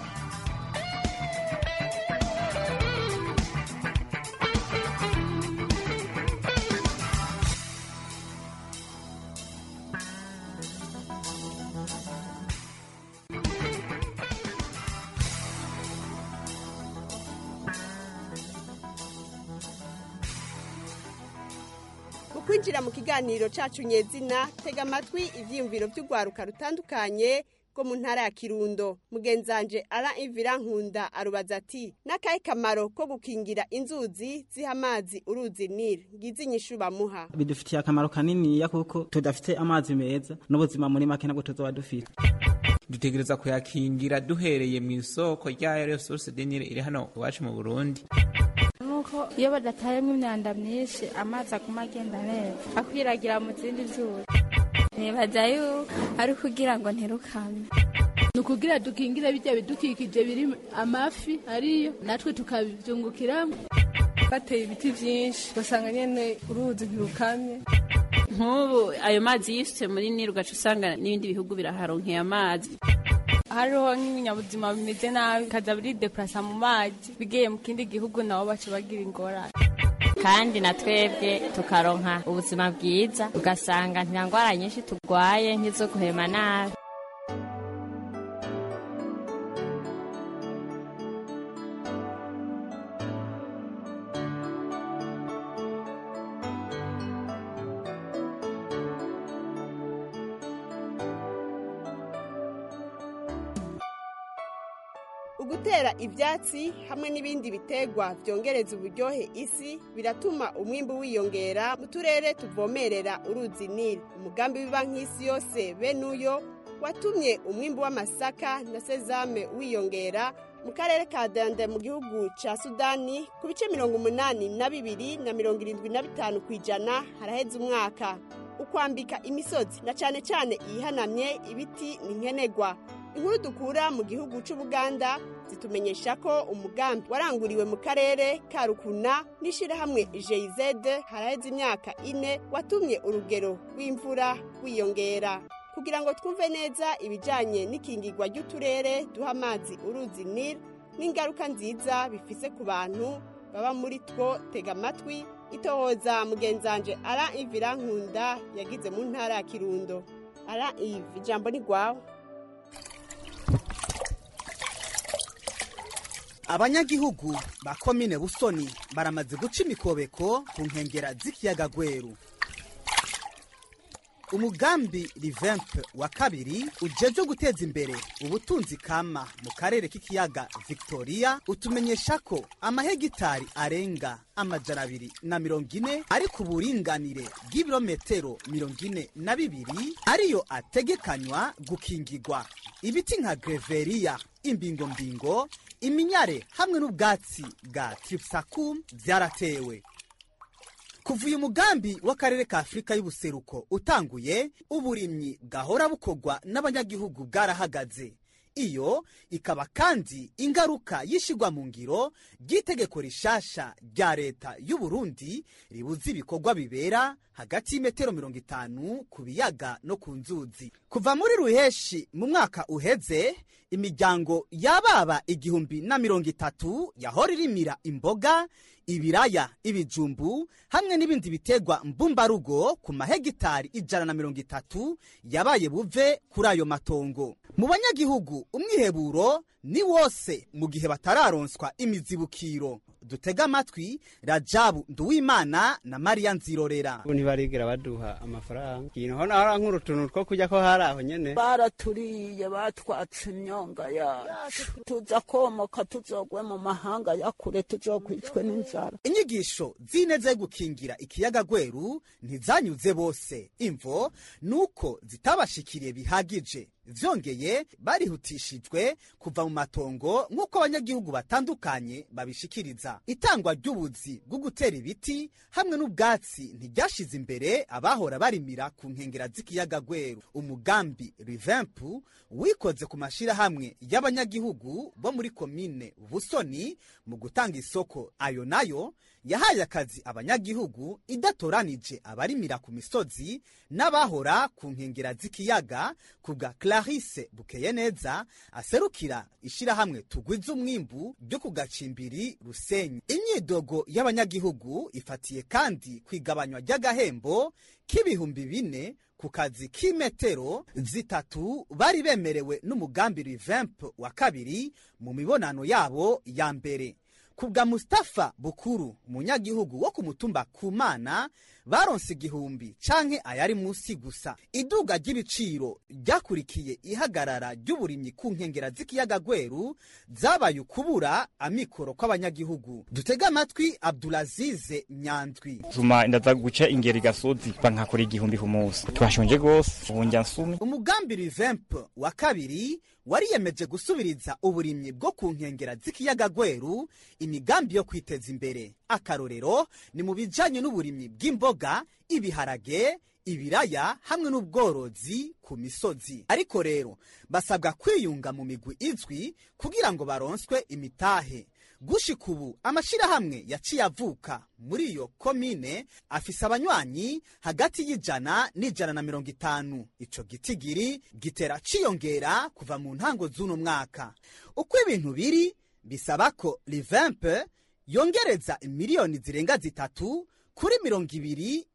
Kwinjira mu kiganiro cacu nyezina tega amatwi ivyiyumviro by'urwaruka rutandukanye ko mu ntara ya Kirundo. Mugenzanje Alain Ivira Nkunda arubaza ati nakaye kamaro ko gukingira inzuzi ziha amazi uruzi Nil ngizi nyishu bamuha. Bidufitiye akamaro kanini ya kuko tudafite amazi meza n'ubuzima muri make nabwo tuzoba dufite. Dutegereza kuyakingira duhereye mu isoko rya resource de Nil iri hano iwacu mu Burundi. Nuko iyo badatayemo imyanda myinshi amazi aguma agenda neza akwiragira mu zindi nzuzi. Nibaza yuko ari kugira ngo ntirukame. Nukugira dukingira bijya bidukikije biri amafi ariyo natwe tukabyungukiramo. Bateye ibiti byinshi basanga nyene uruzi ntirukamye. Nk'ubu ayo mazi yisutse muri Nil ugaca usanga n'ibindi bihugu biraharonkeye amazi. Hariho nk'ibinyabuzima bimeze nabi kaza buri deplasa mu mazi bigiye mu kindi gihugu nabo baca bagira ingorane. Kandi na twebwe tukaronka ubuzima bwiza ugasanga nta ngwara nyinshi turwaye nk'izo guhema nabi. ugutera ivyatsi hamwe n'ibindi bitegwa vyongereza uburyohe isi biratuma umwimbu wiyongera mu turere tuvomerera uruzi Nile. Umugambi w'ibanki y'isi yose benuyo watumye umwimbu w'amasaka na sezame wiyongera mu karere ka Dende mu gihugu ca Sudani ku bice mirongo umunani na bibiri na mirongo irindwi na bitanu kw'ijana haraheze umwaka. Ukwambika imisozi na cane cane iyihanamye ibiti ni nkenegwa. Inkuru dukura mu gihugu c'Ubuganda zitumenyesha ko umugambi waranguriwe mu karere ka Rukuna n'ishirahamwe G I Z haraheze imyaka ine watumye urugero rw'imvura wiyongera. Kugira ngo twumve neza ibijanye n'ikingirwa ry'uturere duha amazi uruzi Nile n'ingaruka nziza bifise ku bantu baba muri two, tega amatwi itohoza mugenzanje Ara Ivira Nkunda yagize mu ntara ya Kirundo. Ara Ivi, ijambo ni gwawe. Abanyagihugu ba komine Busoni baramaze guca imikobeko ku nkengera z'ikiyaga Gweru. Umugambi Revamp wa kabiri ujeje guteza imbere ubutunzi kama mu karere k'ikiyaga Victoria utumenyesha ko amahegitari arenga amajana abiri na mirongo ine ari ku buringanire bw'ibirometero mirongo ine na bibiri ariyo ategekanywa gukingirwa. Ibiti nka Greveria, imbingo mbingo, iminyare hamwe n'ubwatsi bwa Tripsacum vyaratewe. Kuva uyu mugambi w'akarere ka Afrika y'ubuseruko utanguye, uburimyi bwahora bukorwa n'abanyagihugu bwarahagaze. Iyo ikaba kandi ingaruka yishigwa mu ngiro ry'itegeko rishasha rya leta y'u Burundi ribuza ibikorwa bibera hagati y'imetero mirongo itanu ku biyaga no ku nzuzi. Kuva muri Ruheshi mu mwaka uheze, imiryango y'ababa igihumbi na mirongo itatu yahora irimira imboga, ibiraya, ibijumbu hamwe n'ibindi bitegwa mbumbarugo ku mahegitari ijana na mirongo itatu yabaye buve kuri ayo matongo. Mu banyagihugu umwiheburo ni wose mu gihe batararonswa imizibukiro. Dutega amatwi Rajabu Nduwimana na Maria Nzirorera. Ntibarigira baduha amafaranga. Kino hona hara nkuru tuntu two kujya ko haraho nyene. Baraturiye batwatse imyonga yacu. Tuza komoka tuzogwe mu mahanga ya kure tuzokwicwe n'inzara. Inyigisho zineze gukingira ikiyaga Gweru ntizanyuze bose. Imvo nuko zitabashikiriye bihagije. Vyongeye barihutishijwe kuva mu matongo nk'uko abanyagihugu batandukanye babishikiriza. Itangwa ry'ubuzi bwo gutera ibiti hamwe n'ubwatsi ntiryashize imbere abahora barimira ku nkengera z'ikiyaga Gweru. Umugambi Revamp wikoze ku mashira hamwe y'abanyagihugu bo muri komine Busoni mu gutanga isoko. Ayo nayo yahaye akazi abanyagihugu idatoranije abarimira ku misozi n'abahora ku nkengera z'ikiyaga. Kubwa Clarisse Bukeyeneza aserukira ishira hamwe tugwiza umwimbu ryo kugacimbiri Rusenyi. Imyidogo y'abanyagihugu ifatiye kandi kwigabanywa ry'agahembo k'ibihumbi bine ku kazi k'imetero zitatu bari bemerewe n'umugambi Revamp wa kabiri mu mibonano yabo ya mbere. Kubwa Mustafa Bukuru umunyagihugu wo ku mutumba Kumana baronse igihumbi canke ayari musi gusa. Iduga ry'ibiciro ryakurikiye ihagarara ry'uburimyi ku nkengera z'ikiyaga Gweru zabaye ukubura amikoro kw'abanyagihugu. Dutega amatwi Abdulaziz Nyandwi. Zuma ndaza guca ingeri gasozi bankakora igihumbi ku munsi. Twashonje gose ubunja nsumi. Umugambi Revamp wa kabiri wariyemeje gusubiriza uburimyi bwo ku nkengera z'ikiyaga Gweru, imigambi yo kwiteza imbere. Akarorero ni mu bijanye n'uburimyi bw'imboga, ibiharage, ibiraya hamwe n'ubworozi ku misozi. Ariko rero basabwa kwiyunga mu migwi izwi kugira ngo baronswe imitahe. Gushika ubu amashirahamwe yaciye avuka muri iyo komine afise abanywanyi hagati y'ijana n'ijana na mirongo itanu. Ico gitigiri gitera ciyongera kuva mu ntango z'uno mwaka. Uko ibintu biri bisaba ko Revamp yongereza miliyoni zirenga zitatu kuri mirongo ibiri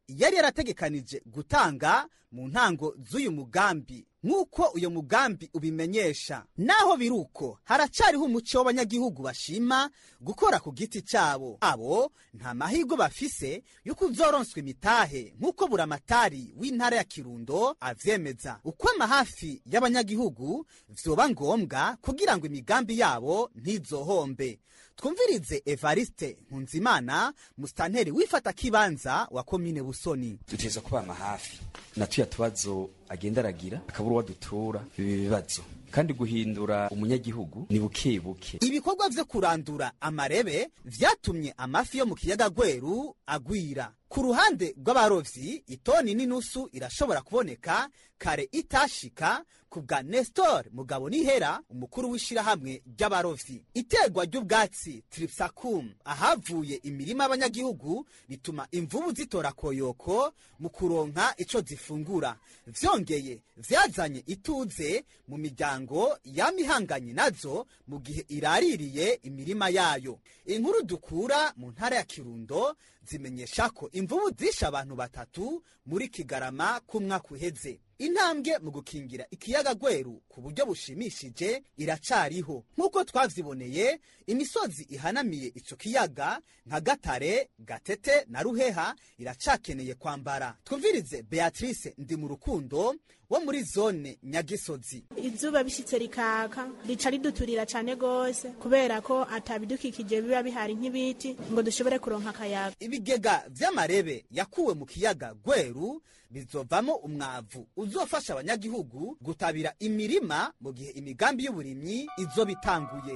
yari yarategekanije gutanga mu ntango z'uyu mugambi nk'uko uyu mugambi ubimenyesha. Naho biruko haracariho umuco w'abanyagihugu bashima gukora ku giti cyabo, abo nta mahirwe bafise yo kuzoronswa imitahe nk'uko buramatari w'intara ya Kirundo avyemeza. Ukwama hafi y'abanyagihugu vyoba ngombwa kugira ngo imigambi yabo ntizohombe. Twumvirize Evariste Nkunzimana, mustanteri wifata kibanza wa komine Busoni. Duteza kubama hafi natuya tubazo agenda aragira akabura wadutura ibi bibazo kandi guhindura umunyagihugu ni buke buke. Ibikorwa vyo kurandura amarebe vyatumye amafi yo mu kiyaga Gweru agwira. Ku ruhande rw'abarovyi itoni n'inusu irashobora kuboneka kare itashika kubwa Nestor Mugabo Nihera, umukuru w'ishirahamwe ry'abarovyi. Iterwa ry'ubwatsi Tripsacum ahavuye imirima y'abanyagihugu bituma imvubu zitora koyoko mu kuronka ico zifungura. Vyongeye vyazanye ituze mu miryango yamihanganye nazo mu gihe iraririye imirima yayo. Inkuru dukura mu ntara ya Kirundo zimenyesha ko imvubu zisha abantu batatu muri Kigarama kumwaka uheze. Intambwe mu gukingira ikiyaga Gweru ku buryo bushimishije iracariho. Nk'uko twavyiboneye, imisozi ihanamiye ico kiyaga nka Gatare, Gatete na Ruheha iracakeneye kwambara. Twumvirize Beatrice ndi mu rukundo wo muri zone Nyagisozi. Izuba bishitse rikaka rica riduturira cyane gose kubera ko atabidukikije biba bihari nk'ibiti ngo dushobore kuronka akayaga. Ibigega vy'amarebe yakuwe mu kiyaga Gweru bizovamo umwavu uzofasha abanyagihugu gutabira imirima mu gihe imigambi y'uburimyi izo bitanguye.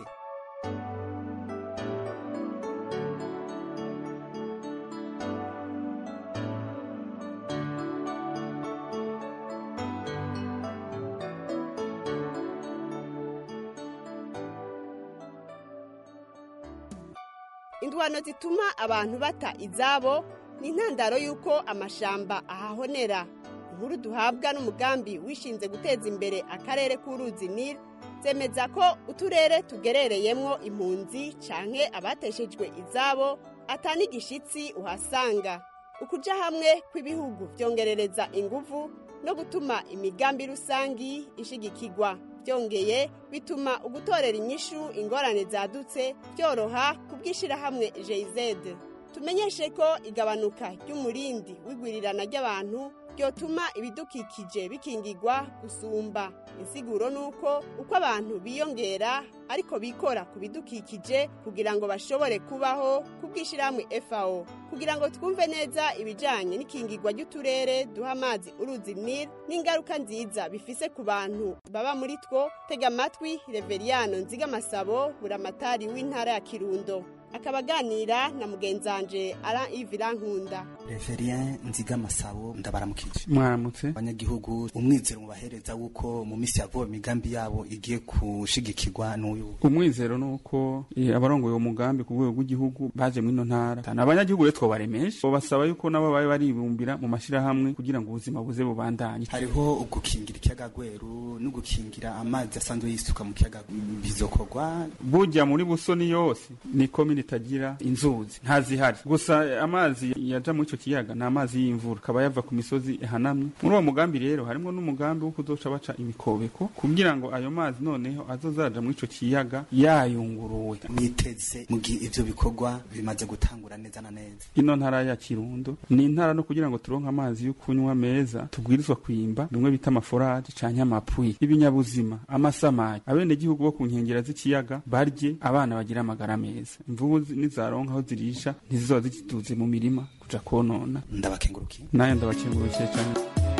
Indwano zituma abantu bata izabo ni intandaro y'uko amashamba ahahonera. Inkuru duhabwa n'umugambi wishinze guteza imbere akarere k'uruzi Nile zemeza ko uturere tugerereyemwo impunzi canke abateshejwe izabo atani gishitsi uhasanga. Ukuja hamwe kw'ibihugu vyongerereza inguvu no gutuma imigambi rusangi ishigikirwa. Byongeye bituma ugutorera inyishu ingorane zadutse byoroha kubwishira hamwe J Z. Tumenyeshe ko igabanuka ry'umurindi wigwirirana ry'abantu byotuma ibidukikije bikingirwa gusumba. Insiguro nuko uko abantu biyongera ariko bikora ku bidukikije kugira ngo bashobore kubaho kubwishiramwe F A O. Kugira ngo twumve neza ibijanye n'ikingirwa ry'uturere duha amazi uruzi Nile n'ingaruka nziza bifise ku bantu baba muri two, tega amatwi Reveriano Nzigamasabo, buramatari w'intara ya Kirundo. Akabaganira na mugenzanje Alain Yves Rankunda. Reverien Nzigamasabo, ndabaramukije. Mwaramutse. Abanyagihugu umwizero mu bahereza wuko mu misi yavo imigambi yabo igiye kushigikirwa n'uyu. Umwizero nuko e, abarongo yo mugambi ku rwego rw'igihugu baje mwino ntara. Tana abanyagihugu retwo baremesha basaba yuko nabo babe baribumbira mu mashira hamwe kugira ngo ubuzima buze bubandanye. Hariho ugukingira ikiyaga Gweru no gukingira amazi asanzwe yisuka mu kiyaga bizokorwa. Burya muri Busoni yose ni komine itagira inzuzi ntazihari. Gusa amazi yaja mu ico kiyaga na amazi y'imvura kaba yava ku misozi ihanamye. Muri uwo mugambi rero harimo n'umugambi wo kuzoca baca imikobeko kugira ngo ayo mazi noneho azozaja mu ico kiyaga yayunguruwe. Mwiteze mu gihe ivyo bikorwa bimaze gutangura neza na neza. Ino ntara ya Kirundo ni intara no kugira ngo turonka amazi yo kunywa meza tubwirizwa kwimba bimwe bita amaforage canke amapui. Ibinyabuzima amasamaki abene gihugu bo ku nkengera z'ikiyaga barye abana bagira amagara meza. Imvubu nizaronka aho zirisha ntizizoza zituze mu mirima kuja konona. Ndabakengurukiye. Naye ndabakengurukiye cyane.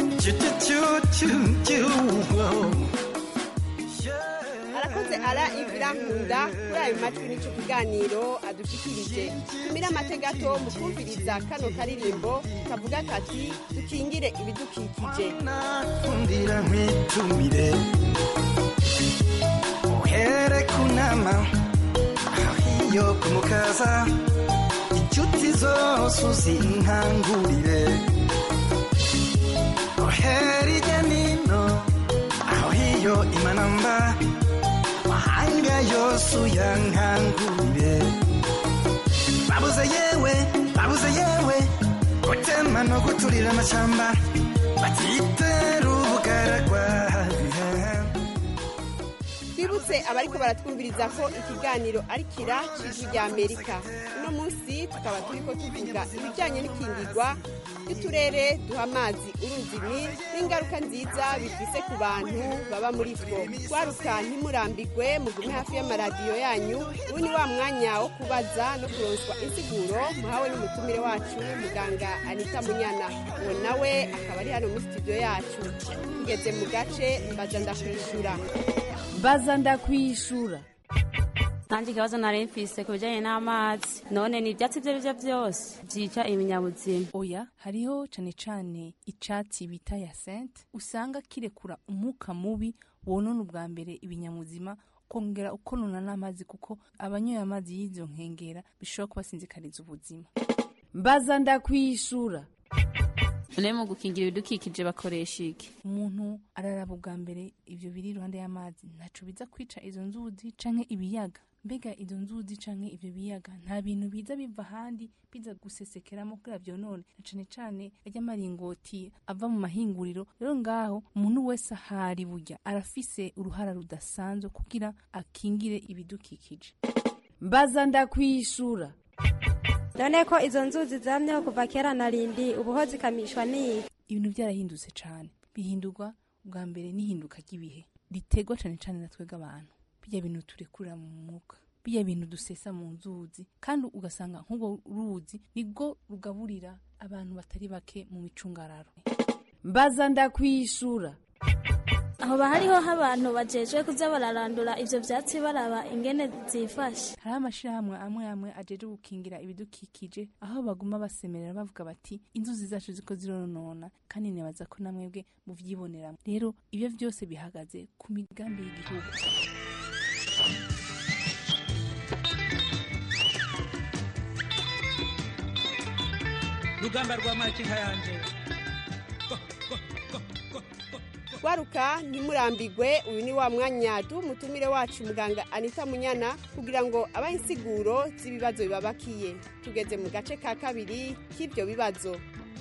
Arakoze Alain Yves Rankunda kuri ayo matwi n'ico kiganiro adushikirije. Tumira amategato mu kumviriza kano karirimbo kavuga kati dukingire ibidukikije. Nakundira nkwitumire uhere kunama yo kumukaza inshuti zose uzinkangurire ohera ijya nino aho hiyo imanamba mahanga yose uyankangurire babuze yewe babuze yewe gutema no gutema baturira amashyamba batitera ubugaragwa. twibutse abariko baratwumviriza ko ikiganiro ari kira c'ijwi rya Amerika. uno munsi tukaba turiko tuvuga ibijanye n'ikingirwa y'uturere duha amazi uruzi Nil n'ingaruka nziza bifise ku bantu baba muri two. Twaruka ntimurambigwe, mugume hafi y'amaradiyo yanyu. ubu ni wa mwanya wo kubaza no kuronswa insiguro muhawe n'umutumire wacu muganga Anita Munyana. uwo nawe akaba ari hano muri studio yacu. tugeze mu gace mbaza ndakwishura. Baza ndakwishura. Nanjye ikibazo nari mfise ku bijyanye n'amazi, none ni ibyatsi ibyo aribyo byose byica ibinyabuzima? Oya, hariho cane cane icatsi bita yasente usanga kirekura umwuka mubi wonona ubwa mbere ibinyabuzima, kongera ukonona n'amazi, kuko abanyoye amazi y'izo nkengera bishobora kubasinzikariza ubuzima. Baza ndakwishura. none mu gukingira ibidukikije bakoresha iki? Umuntu araraba ubwa mbere ivyo biri iruhande y'amazi ntaco biza kwica izo nzuzi canke ibiyaga. Mbega izo nzuzi canke ivyo biyaga nta bintu biza biva ahandi biza gusesekeramo kugira vyonone, na cane cane ary'amaringoti ava mu mahinguriro. Rero ngaho umuntu wese ahari burya arafise uruhara rudasanzwe kugira akingire ibidukikije. Baza ndakwishura. None ko izo nzuzi zamyeho kuva kera na rindi ubuho zikamishwa niki? Ibintu byarahindutse cane, bihindurwa ubwa mbere n'ihinduka ry'ibihe ritegwa cane cane na twega abantu. Bijya bintu turekurira mu mwuka, bijya bintu dusesa mu nzuzi, kandi ugasanga nk'ubwo ruzi nibwo rugaburira abantu batari bake mu micungararo. Baza ndakwishura. aho bahariho abantu bajejwe kuza bararandura ivyo vyatsi baraba ingene zifashe. Hari amashirahamwe amwe amwe ajeje gukingira ibidukikije, aho baguma basemerera bavuga bati inzuzi zacu ziko zironona, kandi nibaza ko namwebwe muvyibonera. Rero ivyo vyose bihagaze ku migambi y'igihugu. Rugamba rwa makinka yanje. Twaruka ntimurambigwe, uyu ni wa mwanya mutumire wacu muganga Anita Munyana kugira ngo abahe insiguro z'ibibazo bibabakiye. Tugeze mu gace ka kabiri k'ivyo bibazo.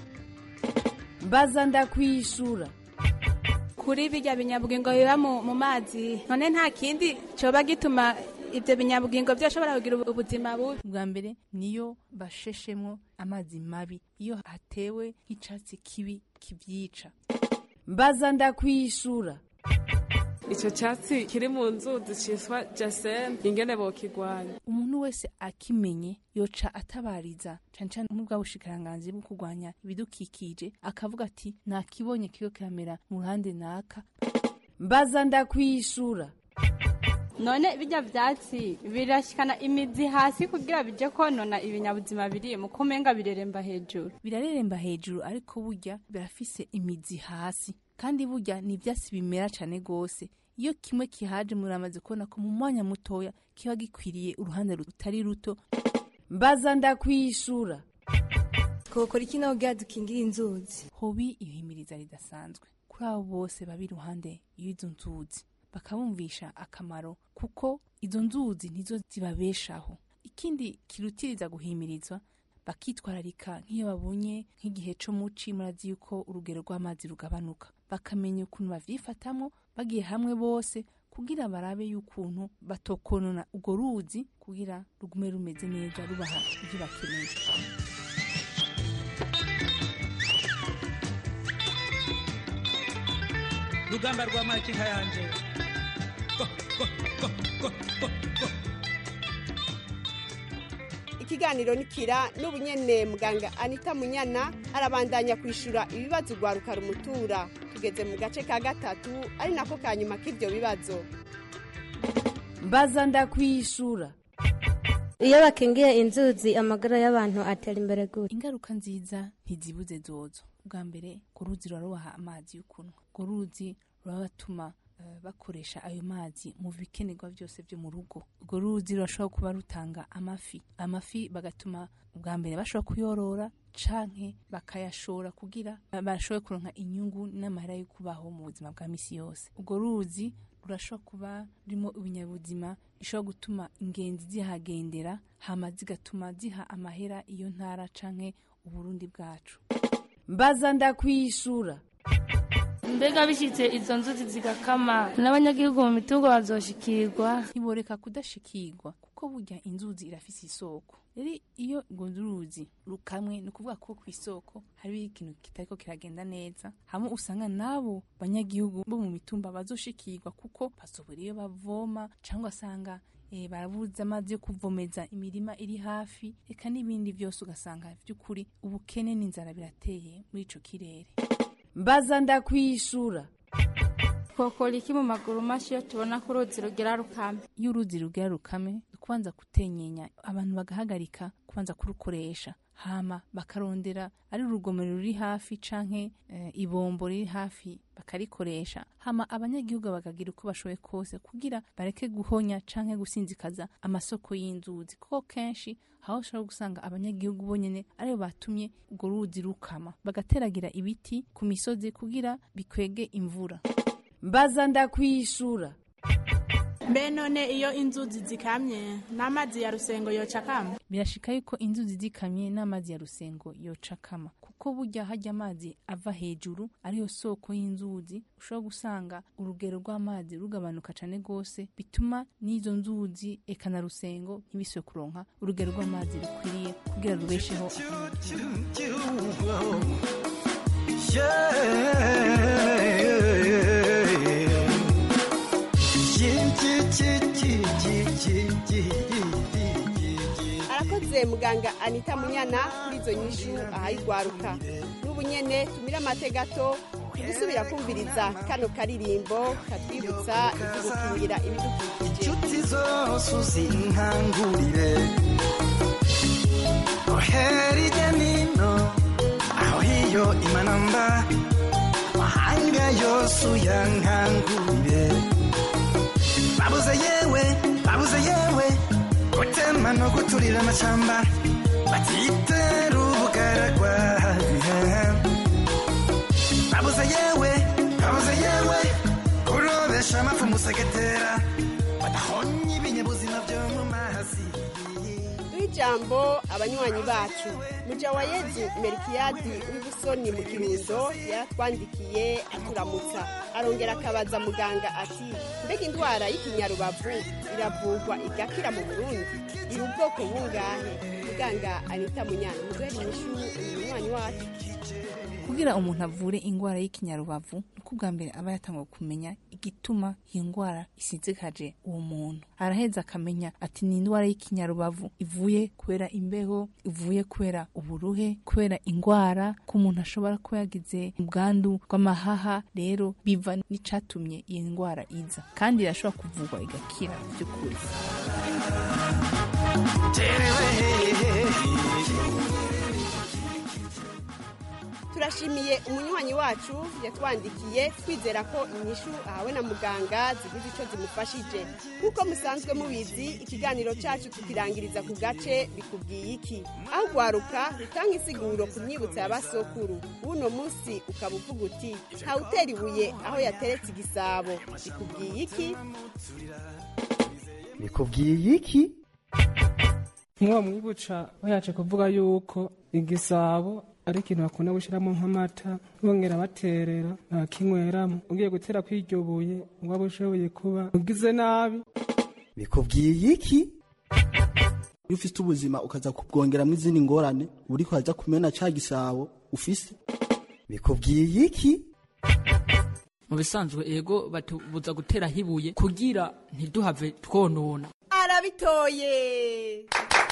Baza ndakwishura. Kuri bijya binyabugingo biba mu mazi, none nta kindi coba gituma ivyo binyabugingo byoshobora kugira ubuzima bubi? Bwa mbere niyo basheshemwo amazi mabi, iyo hatewe nk'icatsi kibi kivyica. Baza ndakwishura. Ico cyatsi kiri mu nzuzi ciswa Jasen ingene bokigwanya. Umuntu wese akimenye yoca atabariza cane cane mu bwa bushikiranganzi bwo kugwanya ibidukikije, akavuga ati nakibonye kiyo kiramera mu ruhande naka. Baza ndakwishura. None bijya vyatsi birashikana imizi hasi kugira bije konona ibinyabuzima biri mu kumenga bireremba hejuru. Birareremba hejuru, ariko burya birafise imizi hasi, kandi burya ni ivyatsi bimera cane gose. Iyo kimwe kihaje muramaze kubona ko mu mwanya mutoya kiba gikwiriye uruhande rutari ruto. Baza ndakwishura. Kokora iki naho dukingira inzuzi? Hobi ihimiriza ridasanzwe kuri abo bose babi ruhande y'izo nzuzi, bakabumvisha akamaro kuko izo nzuzi nizo zibabeshaho. Ikindi kirutiriza guhimirizwa, bakitwararika nk'iyo babonye nk'igihe co muci, murazi yuko urugero rw'amazi rugabanuka, bakamenya ukuntu bavyifatamo bagiye hamwe bose kugira barabe y'ukuntu batokonona urwo ruzi kugira rugume rumeze neza, rubaha ivyo bakeneye. Rugamba rwa makinka yanje. Ikiganiro nikira n'ubunyene muganga Anita Munyana arabandanya kwishura ibibazo rwaruka rumutura. Tugeze mu gace ka gatatu ari nako kanyuma k'ivyo bibazo. Baza ndakwishura. Iyo bakingiye inzuzi amagara y'abantu atera imbere gute? Ingaruka nziza ntizibuze zozo. Bwa mbere ku ruzi ruraroha amazi y'ukunwa, ku ruzi rurabatuma uh, bakoresha ayo mazi mu bikenerwa byose byo mu rugo. Urwo ruzi rurashobora kuba rutanga amafi, amafi bagatuma ubwa mbere bashobora kuyorora canke bakayashora kugira bashobore kuronka inyungu n'amahera yo kubaho mu buzima bwa misi yose. Urwo ruzi rurashobora kuba rurimo ibinyabuzima bishobora gutuma ingenzi zihagendera, hama zigatuma ziha amahera iyo ntara canke Uburundi bwacu. mbaza ndakwishura. Mbega bishitse izo nzuzi zigakama n'abanyagihugu mu mitungo bazoshikirwa. Ntiboreka kudashikirwa kuko burya inzuzi irafise isoko. Rero iyo urwo ruzi rukamwe ni ukuvuga ko ku isoko hari ikintu kitariko kiragenda neza, hamwe usanga nabo banyagihugu bo mu mitumba bazoshikirwa kuko basobora iyo bavoma cyangwa asanga e, barabuze amazi yo kuvomeza imirima iri hafi, eka n'ibindi byose ugasanga by'ukuri ubukene n'inzara birateye muri ico kirere. Mbaza ndakwishura. Kokora iki mu maguru mashi yo tubona ko uruzi rugera rukame? Iyo uruzi rugera rukame kubanza kutenyenya abantu bagahagarika kubanza kurukoresha, hama bakarondera ari urugomero ruri hafi canke e, ibombo riri hafi bakarikoresha, hama abanyagihugu bakagira uko bashoboye kose kugira bareke guhonya canke gusinzikaza amasoko y'inzuzi, kuko kenshi aho ushobora gusanga abanyagihugu bonyene aribo batumye urwo ruzi rukama, bagateragira ibiti ku misozi kugira bikwege imvura. Mbaza ndakwishura. Mbe none iyo inzuzi zikamye n'amazi ya Rusengo yoca kama? Birashika yuko inzuzi zikamye n'amazi ya Rusengo yoca kama, kuko burya hajya amazi ava hejuru ariyo soko y'inzuzi, ushobora gusanga urugero rw'amazi rugabanuka cane gose, bituma n'izo nzuzi eka na Rusengo ntibiswe kuronka urugero rw'amazi rukwiriye kugira rubesheho. Arakoze muganga Anita Munyana kuri izo nyishu ahayigwaruka. N'ubu nyene tumira amategato gusubira kumviriza kano karirimbo katwibutsa gukingira ibidukikije. Inshuti zose uzinkangurire oheri janino aho hiyo imanamba mahanga yose uyankangurire. Babuze yewe, babuze yewe, gutema no guturira amashamba, batitera ubugaragwa. Babuze yewe, babuze yewe, kurobesha amafu musegetera, badahonye ibinyabuzima byo mu mazi. Ijambo abanywanyi bacu Mujawayezu Merikiyadi w'Ibusoni mu Kirundo yaratwandikiye aturamutsa, arongera akabaza muganga ati mbega indwara y'ikinyarubavu iravurwa igakira mu Burundi, iri ubwoko bungahe? Muganga Anita Munyana mugari nyishu umunywanyi wacu. Kugira umuntu avure ingwara y'ikinyarubavu nuko bwa mbere aba yatangwa kumenya igituma iyo ngwara isizikaje uwo muntu, araheza akamenya ati ni indwara y'ikinyarubavu ivuye kubera imbeho, ivuye kubera uburuhe, kubera ingwara ko umuntu ashobora kuba yagize ubwandu bw'amahaha, rero biva n'icatumye iyo ngwara iza, kandi irashobora kuvurwa igakira by'ukuri. Turashimiye umunywanyi wacu yatwandikiye, twizera ko inyishu ahawe na muganga zigize ico zimufashije. Kuko musanzwe mubizi ikiganiro cacu tukirangiriza ku gace bikubwiye iki, aho gwaruka rutanga isiguro ku myibutso y'abasokuru. Uno musi ukaba uvuga uti ntawutera ibuye aho yateretse igisabo. Bikubwiye iki? Bikubwiye iki? Mwa mwibuca bayaje kuvuga yuko igisabo ari ikintu bakunda gushyiramo nk'amata bongera baterera bakinyweramo, ugiye gutera kw'iryo buye waba ushoboye kuba ugize nabi. Bikubwiye iki? Iyo ufite ubuzima ukaza kubwongeramo izindi ngorane uri kwaza kumena ca gisabo ufise. Bikubwiye iki? Mu bisanzwe ego batubuza gutera hibuye kugira ntiduhave twonona. Arabitoye.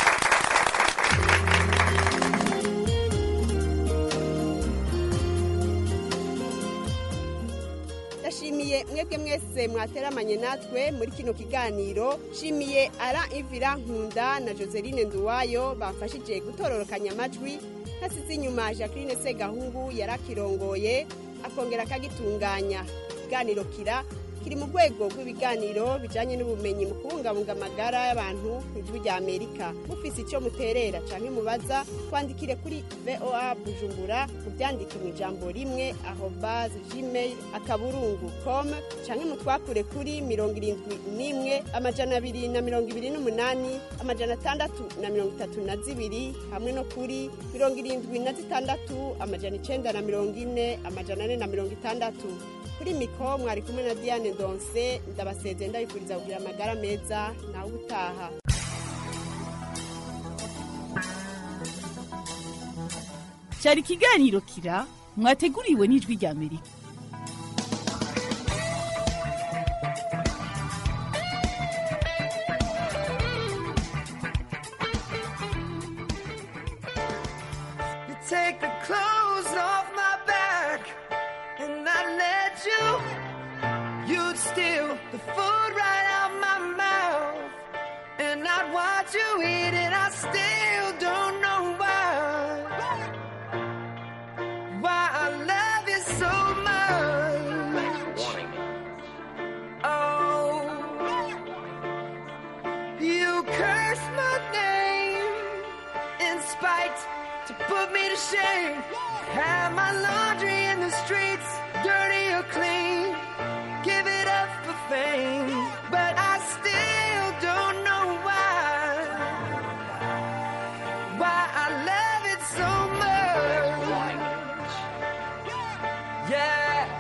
Shimiye mwebwe mwese mwateramanye natwe muri kino kiganiro. Shimiye Ara Ivira Nkunda na Joseline Nduwayo bafashije gutororokanya amajwi, hasize inyuma Jacqueline Segahungu yarakirongoye akongera akagitunganya. Ikiganiro kira kiri mu rwego rw'ibiganiro bijanye n'ubumenyi mu kubungabunga amagara y'abantu ku ijwi rya Amerika. Mufise icyo muterera canke mubaza, twandikire kuri voa bujumbura mubyandike mu ijambo rimwe arobase gmail akaburungu com canke mutwakure kuri mirongo irindwi n'imwe amajana abiri na mirongo ibiri n'umunani amajana atandatu na mirongo itatu na zibiri hamwe no kuri mirongo irindwi na zitandatu amajana icenda na mirongo ine amajana ane na mirongo itandatu. Kuri mikro mwari kumwe na Diane Ndonse, ndabasezeye ndabifuriza kugira amagara meza nawe utaha. Cyari kiganiro kira mwateguriwe n'ijwi rya Amerika. Take the clothes off my back and I let you, you'd steal the food right out my mouth and I'd watch you eat it. I still don't know why, why I love you so much. Oh, you curse my name in spite to put me to shame. Have my laundry in the streets, dirty or clean. Give it up for fame, but I still don't know why, why I love it so much. Yeah.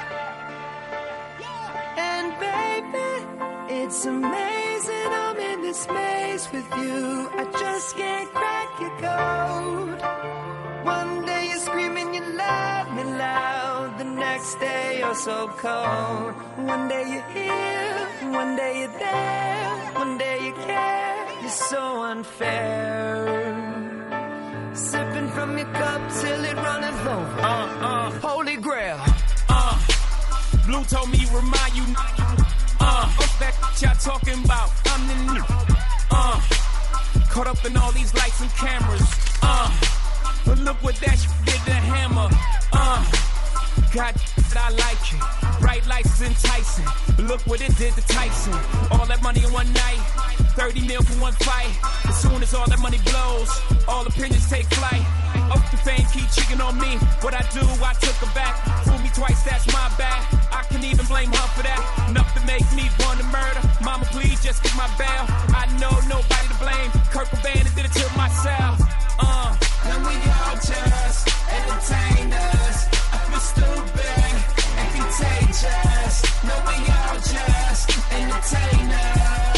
And baby, it's amazing I'm in this space with you. I just can't crack your code. One day you're screaming you love me loud, the next day you're so cold. One day you're here, one day you're there, one day you care, you're so unfair. Sipping from your cup till it runneth over. Uh, uh, Holy Grail. Uh, Blue told me remind you. Uh, what's that y'all talking about? I'm the new. Uh, caught up in all these lights and cameras. Uh, but look what that shit did to Hammer. Uh, God, I like it. Bright lights is enticing. Look what it did to Tyson. All that money in one night. thirty mil for one fight. As soon as all that money blows, all opinions take flight. Up the fame, keep cheating on me. What I do, I took her back. Fool me twice, that's my bad. I can even blame her for that. Enough to make me want to murder. Mama, please just get my bail. I know nobody to blame. Kurt Cobain did it to myself. Uh. And we all just entertain us. I feel stupid and contagious. No, we all just entertain us.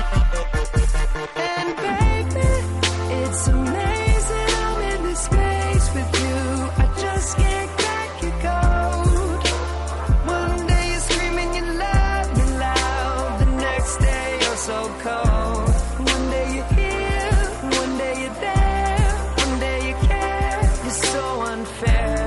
And baby, it's amazing I'm in this space with you. I just can't crack your code. One day you're screaming you love me loud, the next day you're so cold. One day you're here, one day you're there, one day you care, you're so unfair.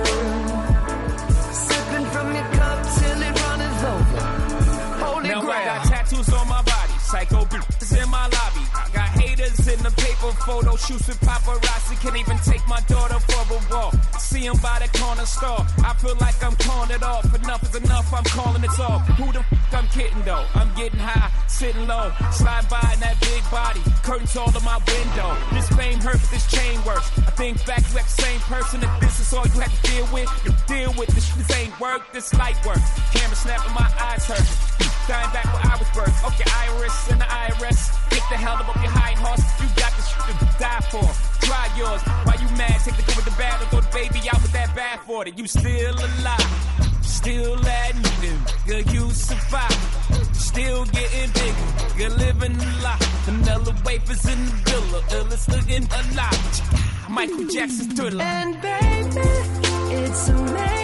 Sipping from your cup till it runneth over. Holy now Grail. I got tattoos on my body, psycho bitches in my lobby. I got haters in the paper photo shoots with paparazzi. Can't even take my daughter for a walk. See him by the corner store. I feel like I'm calling it off. Enough is enough, I'm calling it off. Who the f*** I'm kidding though? I'm getting high, sitting low, slide by in that big body. Curtains all in my window. This fame hurts, but this chain works. I think back, you act the same person. If this is all you have to deal with, you deal with this. This ain't work, this light work. Camera snapping, my eyes hurt. Dying back where I was birthed. Okay, Iris and the I R S. Get the hell up your hind horse. You got the shit to die for. Try yours. Why you mad? Take the good with the bad or throw the baby out with that bad for it. You still alive. Still admitting, girl, you survive. Still getting bigger. You're living a lot. Vanilla wafers in the villa. Illest looking alive. Michael Jackson's thriller. And baby, it's amazing.